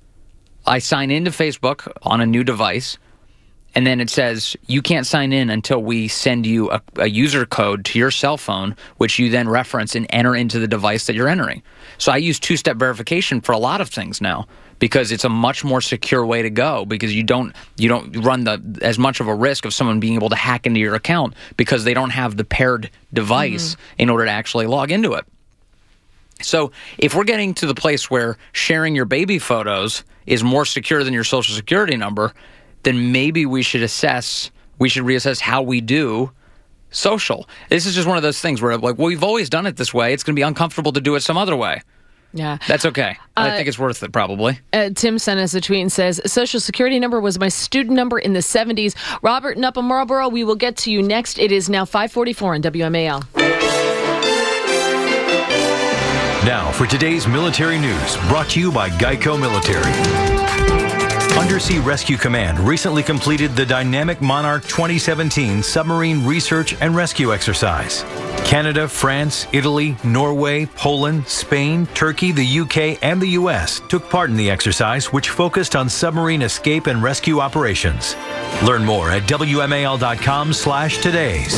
[SPEAKER 15] I sign into Facebook on a new device, and then it says, you can't sign in until we send you a, a user code to your cell phone, which you then reference and enter into the device that you're entering. So I use two-step verification for a lot of things now because it's a much more secure way to go, because you don't you don't run the as much of a risk of someone being able to hack into your account because they don't have the paired device mm-hmm. in order to actually log into it. So if we're getting to the place where sharing your baby photos is more secure than your Social Security number, then maybe we should assess, we should reassess how we do social. This is just one of those things where, like, well, we've always done it this way. It's going to be uncomfortable to do it some other way.
[SPEAKER 17] Yeah.
[SPEAKER 15] That's okay.
[SPEAKER 17] Uh,
[SPEAKER 15] I think it's worth it, probably.
[SPEAKER 17] Uh, Tim sent us a tweet and says, Social Security number was my student number in the seventies. Robert in Upper Marlboro, we will get to you next. It is now five forty-four on W M A L.
[SPEAKER 2] Now for today's military news, brought to you by Geico Military.
[SPEAKER 5] Undersea Rescue Command recently completed the Dynamic Monarch twenty seventeen submarine research and rescue exercise. Canada, France, Italy, Norway, Poland, Spain, Turkey, the U K, and the U S took part in the exercise, which focused on submarine escape and rescue operations. Learn more at W M A L dot com slash todays.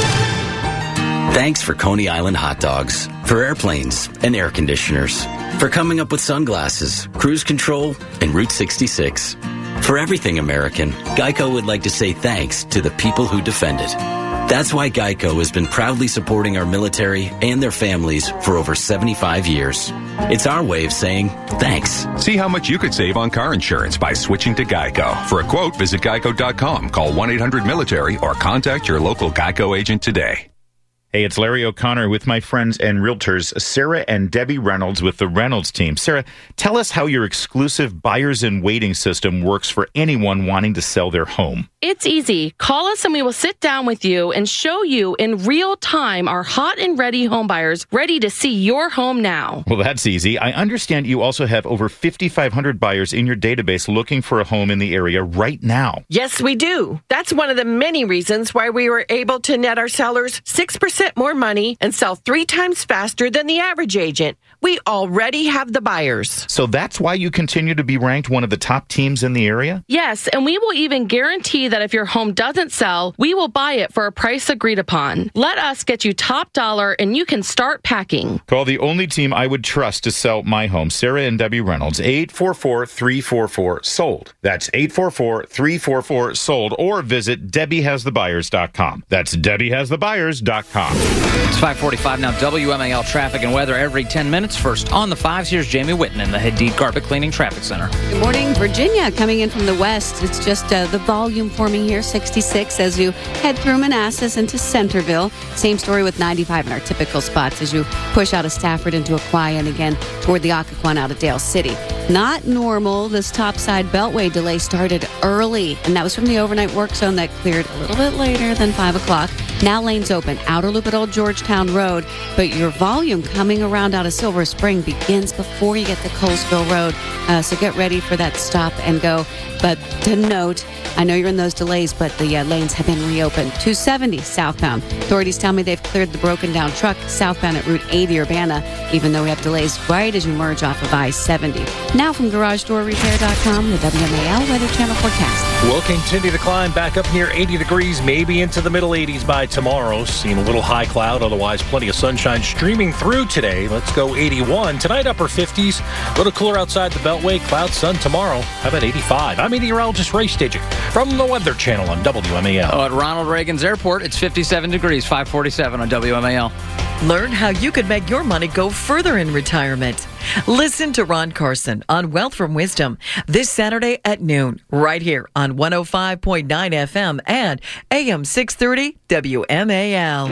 [SPEAKER 18] Thanks for Coney Island hot dogs, for airplanes and air conditioners, for coming up with sunglasses, cruise control, and Route sixty-six. For everything American, Geico would like to say thanks to the people who defend it. That's why Geico has been proudly supporting our military and their families for over seventy-five years. It's our way of saying thanks.
[SPEAKER 19] See how much you could save on car insurance by switching to Geico. For a quote, visit geico dot com, call one eight hundred military, or contact your local Geico agent today.
[SPEAKER 20] Hey, it's Larry O'Connor with my friends and realtors, Sarah and Debbie Reynolds with the Reynolds team. Sarah, tell us how your exclusive buyers in waiting system works for anyone wanting to sell their home.
[SPEAKER 21] It's easy. Call us and we will sit down with you and show you in real time our hot and ready home buyers ready to see your home now.
[SPEAKER 20] Well, that's easy. I understand you also have over fifty-five hundred buyers in your database looking for a home in the area right now.
[SPEAKER 22] Yes, we do. That's one of the many reasons why we were able to net our sellers six percent more money and sell three times faster than the average agent. We already have the buyers.
[SPEAKER 20] So that's why you continue to be ranked one of the top teams in the area?
[SPEAKER 21] Yes, and we will even guarantee that if your home doesn't sell, we will buy it for a price agreed upon. Let us get you top dollar and you can start packing.
[SPEAKER 20] Call the only team I would trust to sell my home, Sarah and Debbie Reynolds, eight four four, three four four, sold. That's eight four four, three four four, sold, or visit debbie has the buyers dot com. That's debbie has the buyers dot com.
[SPEAKER 15] It's five forty-five now. W M A L traffic and weather every ten minutes. First on the fives, here's Jamie Whitten in the Hadid Carpet Cleaning Traffic Center.
[SPEAKER 12] Good morning, Virginia. Coming in from the west, it's just uh, the volume forming here, sixty-six as you head through Manassas into Centerville. Same story with ninety-five in our typical spots as you push out of Stafford into Aquia and again toward the Occoquan out of Dale City. Not normal. This topside beltway delay started early, and that was from the overnight work zone that cleared a little bit later than five o'clock. Now lanes open. Outer loop at Old Georgetown Road, but your volume coming around out of Silver Spring begins before you get to Colesville Road. Uh, so get ready for that stop and go. But to note, I know you're in those delays, but the uh, lanes have been reopened. two seventy southbound. Authorities tell me they've cleared the broken down truck southbound at Route eighty Urbana, even though we have delays right as you merge off of I seventy. Now from garage door repair dot com, the W M A L Weather Channel forecast.
[SPEAKER 13] We'll continue to climb back up near eighty degrees, maybe into the middle eighties by tomorrow. Seeing a little high cloud, otherwise plenty of sunshine streaming through today. Let's go eighty-one. Tonight, upper fifties. A little cooler outside the Beltway. Cloud, sun tomorrow. How about eighty-five? I'm meteorologist Ray Stajic from the Weather Channel on W M A L.
[SPEAKER 15] Oh, at Ronald Reagan's Airport, it's fifty-seven degrees, five forty-seven on W M A L.
[SPEAKER 23] Learn how you could make your money go further in retirement. Listen to Ron Carson on Wealth from Wisdom this Saturday at noon, right here on one oh five point nine F M and A M six thirty W M A L.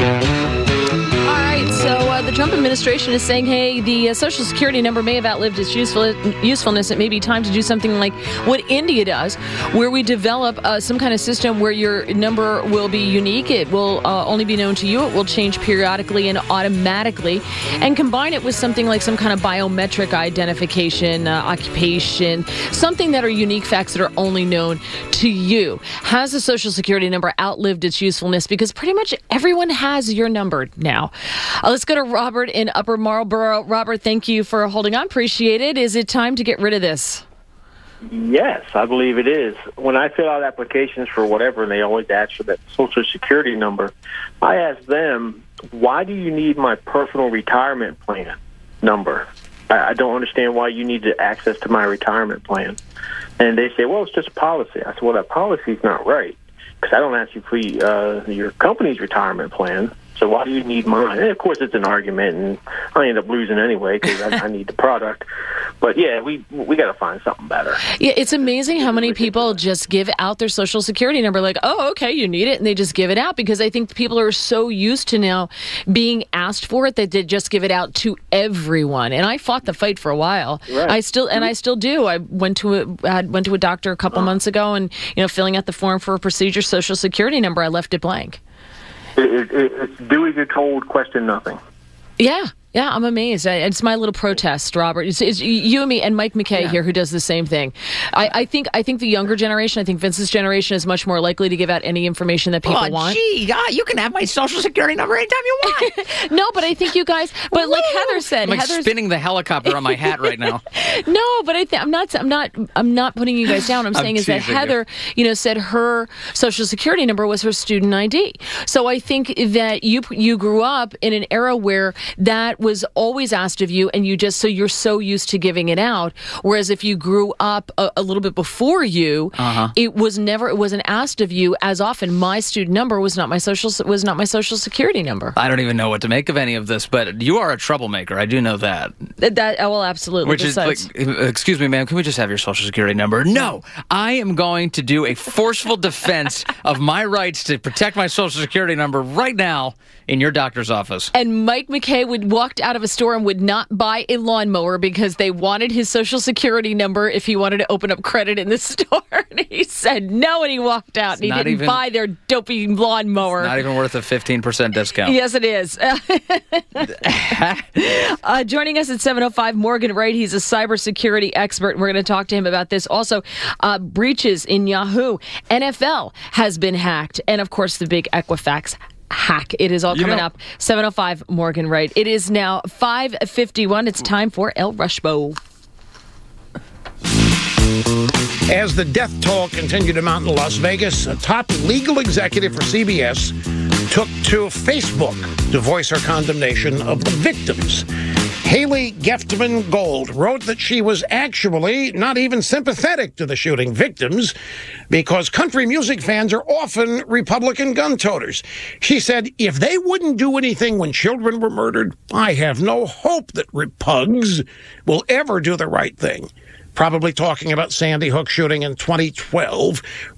[SPEAKER 17] All right, so uh, the Trump administration is saying, hey, the uh, Social Security number may have outlived its useful, usefulness. It may be time to do something like what India does, where we develop uh, some kind of system where your number will be unique. It will uh, only be known to you. It will change periodically and automatically, and combine it with something like some kind of biometric identification, uh, occupation, something that are unique facts that are only known to you. Has the Social Security number outlived its usefulness? Because pretty much everyone has your number now. Uh, let's go to Robert in Upper Marlboro. Robert, thank you for holding on. Appreciate it. Is it time to get rid of this?
[SPEAKER 28] Yes, I believe it is. When I fill out applications for whatever, and they always ask for that Social Security number, I ask them, why do you need my personal retirement plan number? I, I don't understand why you need access to my retirement plan. And they say, well, it's just a policy. I said, well, that policy is not right, because I don't ask you for uh, your company's retirement plan. So why do you need mine? And of course, it's an argument, and I end up losing anyway because I, I need the product. But yeah, we we got to find something better.
[SPEAKER 17] Yeah, it's amazing how many people just give out their Social Security number, like, oh, okay, you need it, and they just give it out, because I think people are so used to now being asked for it that they just give it out to everyone. And I fought the fight for a while.
[SPEAKER 28] Right.
[SPEAKER 17] I still and I still do. I went to a I went to a doctor a couple oh. months ago, and you know, filling out the form for a procedure, Social Security number, I left it blank.
[SPEAKER 28] It, it, it's do as you're told, question nothing.
[SPEAKER 17] Yeah. Yeah, I'm amazed. It's my little protest, Robert. It's, it's you and me and Mike McKay yeah. here who does the same thing. I, I think I think the younger generation, I think Vince's generation is much more likely to give out any information that people
[SPEAKER 15] oh,
[SPEAKER 17] want.
[SPEAKER 15] Gee, God, you can have my social security number anytime you want.
[SPEAKER 17] No, but I think you guys, but
[SPEAKER 15] Woo!
[SPEAKER 17] like Heather said,
[SPEAKER 15] I'm like
[SPEAKER 17] Heather's
[SPEAKER 15] spinning the helicopter on my hat right now.
[SPEAKER 17] No, but I think I'm not I'm not I'm not putting you guys down. I'm saying
[SPEAKER 15] I'm
[SPEAKER 17] is that Heather, you. you know, said her social security number was her student I D. So I think that you you grew up in an era where that was always asked of you, and you just so you're so used to giving it out. Whereas if you grew up a, a little bit before you, uh-huh. it was never it wasn't asked of you as often. My student number was not my social was not my social security number.
[SPEAKER 15] I don't even know what to make of any of this, but you are a troublemaker. I do know that.
[SPEAKER 17] That, that oh, well, absolutely.
[SPEAKER 15] Which Besides, is like, excuse me, ma'am, can we just have your social security number? No, I am going to do a forceful defense of my rights to protect my social security number right now in your doctor's office.
[SPEAKER 17] And Mike McKay would walked out of a store and would not buy a lawnmower because they wanted his social security number if he wanted to open up credit in the store. And he said no, and he walked out.
[SPEAKER 15] It's
[SPEAKER 17] and he didn't
[SPEAKER 15] even,
[SPEAKER 17] buy their dopey lawnmower.
[SPEAKER 15] It's not even worth a fifteen percent discount.
[SPEAKER 17] Yes, it is. uh, joining us at seven oh five, Morgan Wright. He's a cybersecurity expert, and we're going to talk to him about this. Also, uh, breaches in Yahoo. N F L has been hacked. And, of course, the big Equifax hack. It is all coming you know, up. seven oh five, Morgan Wright. It is now five fifty-one. It's time for El Rushbo.
[SPEAKER 3] As the death toll continued to mount in Las Vegas, a top legal executive for C B S took to Facebook to voice her condemnation of the victims. Haley Geftman Gold wrote that she was actually not even sympathetic to the shooting victims because country music fans are often Republican gun toters. She said, if they wouldn't do anything when children were murdered, I have no hope that Repugs will ever do the right thing. Probably talking about Sandy Hook shooting in twenty twelve.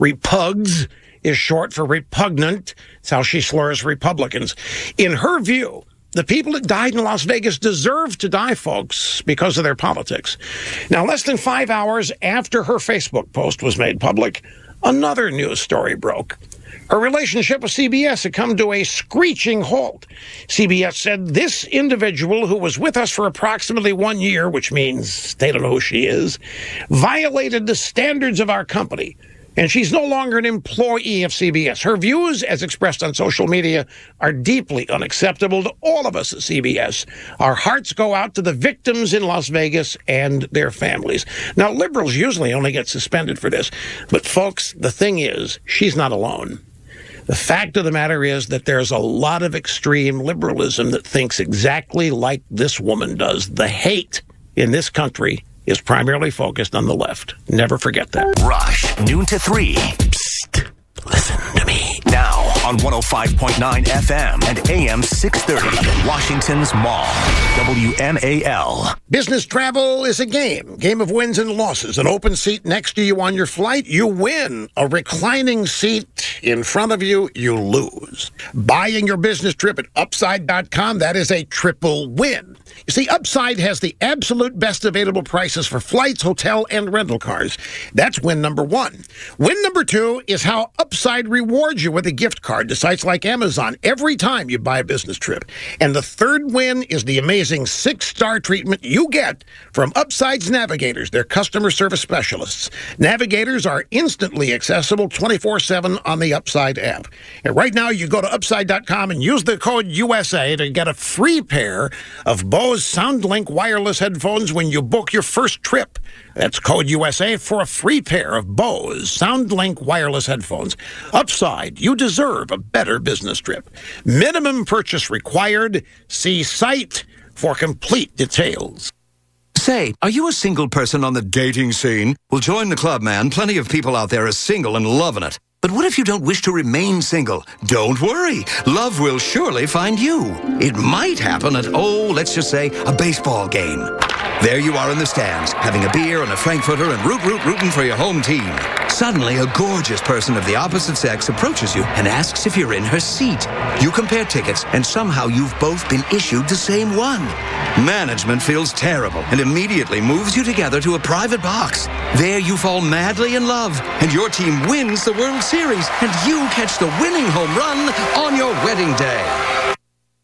[SPEAKER 3] Repugs is short for repugnant. It's how she slurs Republicans. In her view, the people that died in Las Vegas deserve to die, folks, because of their politics. Now, less than five hours after her Facebook post was made public, another news story broke. Her relationship with C B S had come to a screeching halt. C B S said this individual, who was with us for approximately one year, which means they don't know who she is, violated the standards of our company. And she's no longer an employee of C B S. Her views, as expressed on social media, are deeply unacceptable to all of us at C B S. Our hearts go out to the victims in Las Vegas and their families. Now, liberals usually only get suspended for this. But, folks, the thing is, she's not alone. The fact of the matter is that there's a lot of extreme liberalism that thinks exactly like this woman does. The hate in this country is primarily focused on the left. Never forget that.
[SPEAKER 2] Rush, noon to three. Psst, listen to me. Now on one oh five point nine F M and A M six thirty, Washington's Mall, W M A L.
[SPEAKER 3] Business travel is a game. Game of wins and losses. An open seat next to you on your flight, you win. A reclining seat in front of you, you lose. Buying your business trip at upside dot com, that is a triple win. You see, Upside has the absolute best available prices for flights, hotel, and rental cars. That's win number one. Win number two is how Upside rewards you with a gift card to sites like Amazon every time you buy a business trip. And the third win is the amazing six-star treatment you get from Upside's Navigators, their customer service specialists. Navigators are instantly accessible twenty-four seven on the Upside app. And right now, you go to upside dot com and use the code U S A to get a free pair of Bose SoundLink wireless headphones when you book your first trip. That's code U S A for a free pair of Bose SoundLink wireless headphones. Upside, you deserve a better business trip. Minimum purchase required. See site for complete details.
[SPEAKER 4] Say, are you a single person on the dating scene? Well, join the club, man. Plenty of people out there are single and loving it. But what if you don't wish to remain single? Don't worry. Love will surely find you. It might happen at, oh, let's just say, a baseball game. There you are in the stands, having a beer and a Frankfurter and root, root, rooting for your home team. Suddenly, a gorgeous person of the opposite sex approaches you and asks if you're in her seat. You compare tickets, and somehow you've both been issued the same one. Management feels terrible and immediately moves you together to a private box. There you fall madly in love, and your team wins the World Series, and you catch the winning home run on your wedding day.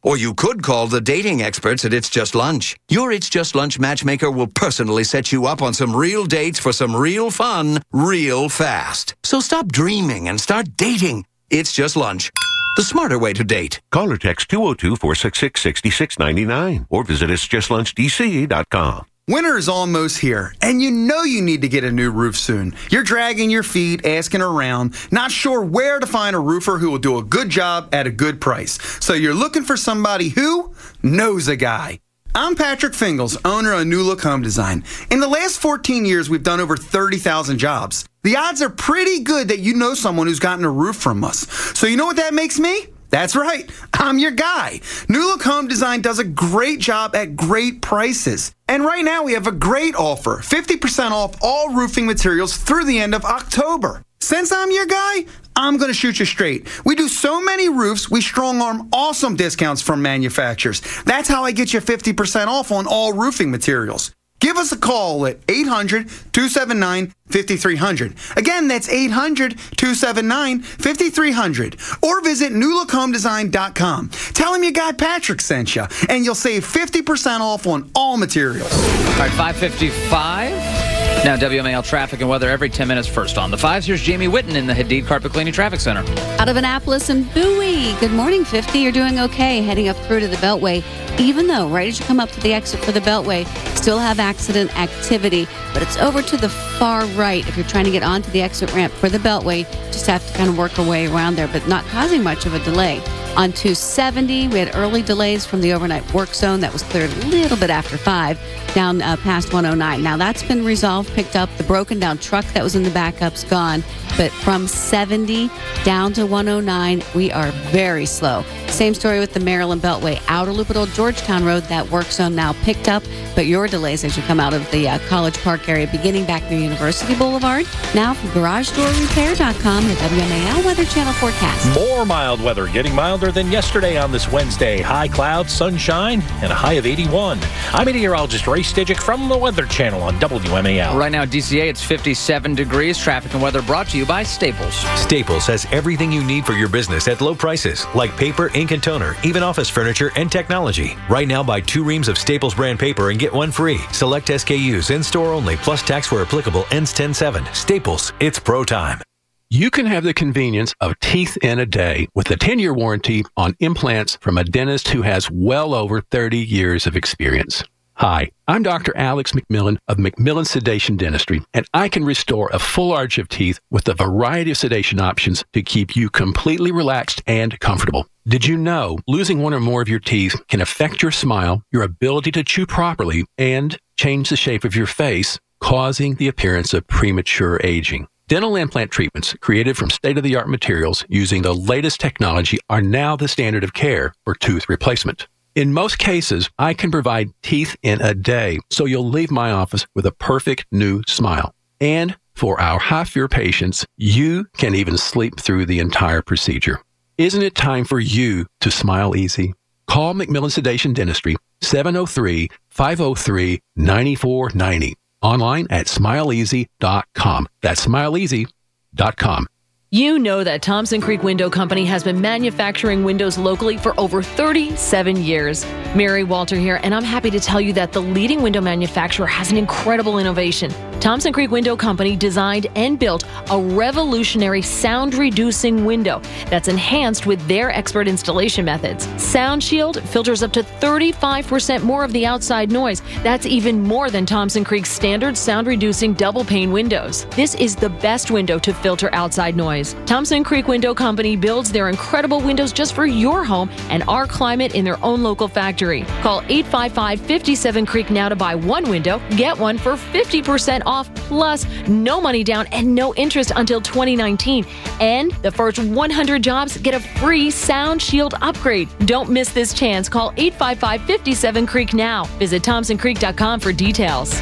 [SPEAKER 4] Or you could call the dating experts at It's Just Lunch. Your It's Just Lunch matchmaker will personally set you up on some real dates for some real fun, real fast. So stop dreaming and start dating. It's Just Lunch. The smarter way to date.
[SPEAKER 6] Call or text two oh two, four six six, six six nine nine or visit its just lunch d c dot com.
[SPEAKER 8] Winter is almost here, and you know you need to get a new roof soon. You're dragging your feet, asking around, not sure where to find a roofer who will do a good job at a good price. So you're looking for somebody who knows a guy. I'm Patrick Fingles, owner of New Look Home Design. In the last fourteen years, we've done over thirty thousand jobs. The odds are pretty good that you know someone who's gotten a roof from us. So you know what that makes me? That's right, I'm your guy. New Look Home Design does a great job at great prices. And right now we have a great offer, fifty percent off all roofing materials through the end of October. Since I'm your guy, I'm going to shoot you straight. We do so many roofs, we strong arm awesome discounts from manufacturers. That's how I get you fifty percent off on all roofing materials. Give us a call at eight hundred, two seven nine, five three zero zero. Again, that's eight hundred, two seven nine, five three zero zero. Or visit new look home design dot com. Tell them your guy Patrick sent you, and you'll save fifty percent off on all materials.
[SPEAKER 15] All right, five fifty-five. Now W M A L traffic and weather every ten minutes. First on the fives, here's Jamie Whitten in the Hadid Carpet Cleaning Traffic Center.
[SPEAKER 12] Out of Annapolis and Bowie. Good morning, fifty. You're doing okay heading up through to the Beltway. Even though right as you come up to the exit for the Beltway, still have accident activity, but it's over to the far right. If you're trying to get onto the exit ramp for the Beltway, just have to kind of work our way around there, but not causing much of a delay. On two seventy, we had early delays from the overnight work zone. That was cleared a little bit after five, down uh, past one oh nine. Now that's been resolved, picked up. The broken down truck that was in the backup's gone. But from seventy down to one oh nine, we are very slow. Same story with the Maryland Beltway. Outer Loop at Old Georgetown Road, that work zone now picked up. But your delays as you come out of the uh, College Park area, beginning back near University Boulevard. Now from garage door repair dot com, the W M A L Weather Channel forecast.
[SPEAKER 13] More mild weather, getting milder than yesterday on this Wednesday. High clouds, sunshine, and a high of eighty-one. I'm meteorologist Ray Stidgick from the Weather Channel on W M A L.
[SPEAKER 15] Right now, D C A, it's fifty-seven degrees. Traffic and weather brought to you by Staples.
[SPEAKER 5] Staples has everything you need for your business at low prices, like paper, ink, and toner, even office furniture and technology. Right now, buy two reams of Staples brand paper and get one free. Select S K Us in-store only, plus tax where applicable, ends ten seven. Staples, it's pro time.
[SPEAKER 9] You can have the convenience of teeth in a day with a ten-year warranty on implants from a dentist who has well over thirty years of experience. Hi, I'm Doctor Alex McMillan of McMillan Sedation Dentistry, and I can restore a full arch of teeth with a variety of sedation options to keep you completely relaxed and comfortable. Did you know losing one or more of your teeth can affect your smile, your ability to chew properly, and change the shape of your face, causing the appearance of premature aging? Dental implant treatments created from state-of-the-art materials using the latest technology are now the standard of care for tooth replacement. In most cases, I can provide teeth in a day, so you'll leave my office with a perfect new smile. And for our high-fear patients, you can even sleep through the entire procedure. Isn't it time for you to smile easy? Call McMillan Sedation Dentistry, seven oh three, five oh three, nine four nine oh. Online at smile easy dot com. That's smile easy dot com.
[SPEAKER 17] You know that Thompson Creek Window Company has been manufacturing windows locally for over thirty-seven years. Mary Walter here, and I'm happy to tell you that the leading window manufacturer has an incredible innovation. Thompson Creek Window Company designed and built a revolutionary sound-reducing window that's enhanced with their expert installation methods. Sound Shield filters up to thirty-five percent more of the outside noise. That's even more than Thompson Creek's standard sound-reducing double-pane windows. This is the best window to filter outside noise. Thompson Creek Window Company builds their incredible windows just for your home and our climate in their own local factory. Call eight five five, five seven Creek now to buy one window. Get one for fifty percent off, plus no money down and no interest until twenty nineteen. And the first one hundred jobs get a free Sound Shield upgrade. Don't miss this chance. Call eight five five, five seven Creek now. Visit thompson creek dot com for details.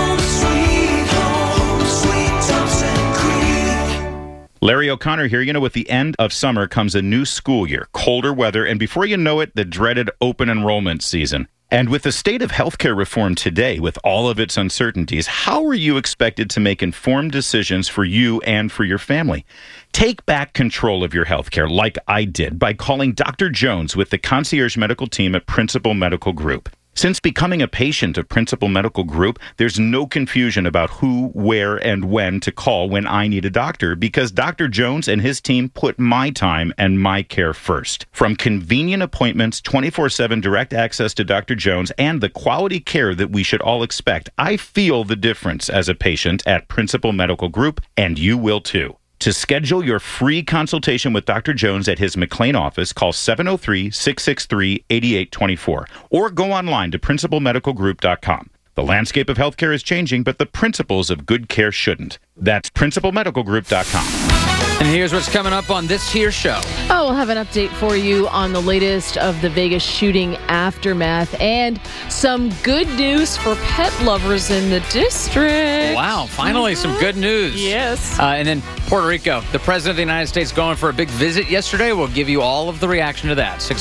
[SPEAKER 20] Larry O'Connor here. You know, with the end of summer comes a new school year, colder weather, and before you know it, the dreaded open enrollment season. And with the state of healthcare reform today, with all of its uncertainties, how are you expected to make informed decisions for you and for your family? Take back control of your healthcare like I did by calling Doctor Jones with the concierge medical team at Principal Medical Group. Since becoming a patient of Principal Medical Group, there's no confusion about who, where, and when to call when I need a doctor because Doctor Jones and his team put my time and my care first. From convenient appointments, twenty-four seven direct access to Doctor Jones, and the quality care that we should all expect, I feel the difference as a patient at Principal Medical Group, and you will too. To schedule your free consultation with Doctor Jones at his McLean office, call seven oh three, six six three, eight eight two four or go online to principal medical group dot com. The landscape of healthcare is changing, but the principles of good care shouldn't. That's principal medical group dot com.
[SPEAKER 15] And here's what's coming up on this here show.
[SPEAKER 17] Oh, we'll have an update for you on the latest of the Vegas shooting aftermath and some good news for pet lovers in the district.
[SPEAKER 15] Wow, finally mm-hmm. some good news.
[SPEAKER 17] Yes.
[SPEAKER 15] Uh, and then Puerto Rico, the President of the United States going for a big visit yesterday. We'll give you all of the reaction to that. six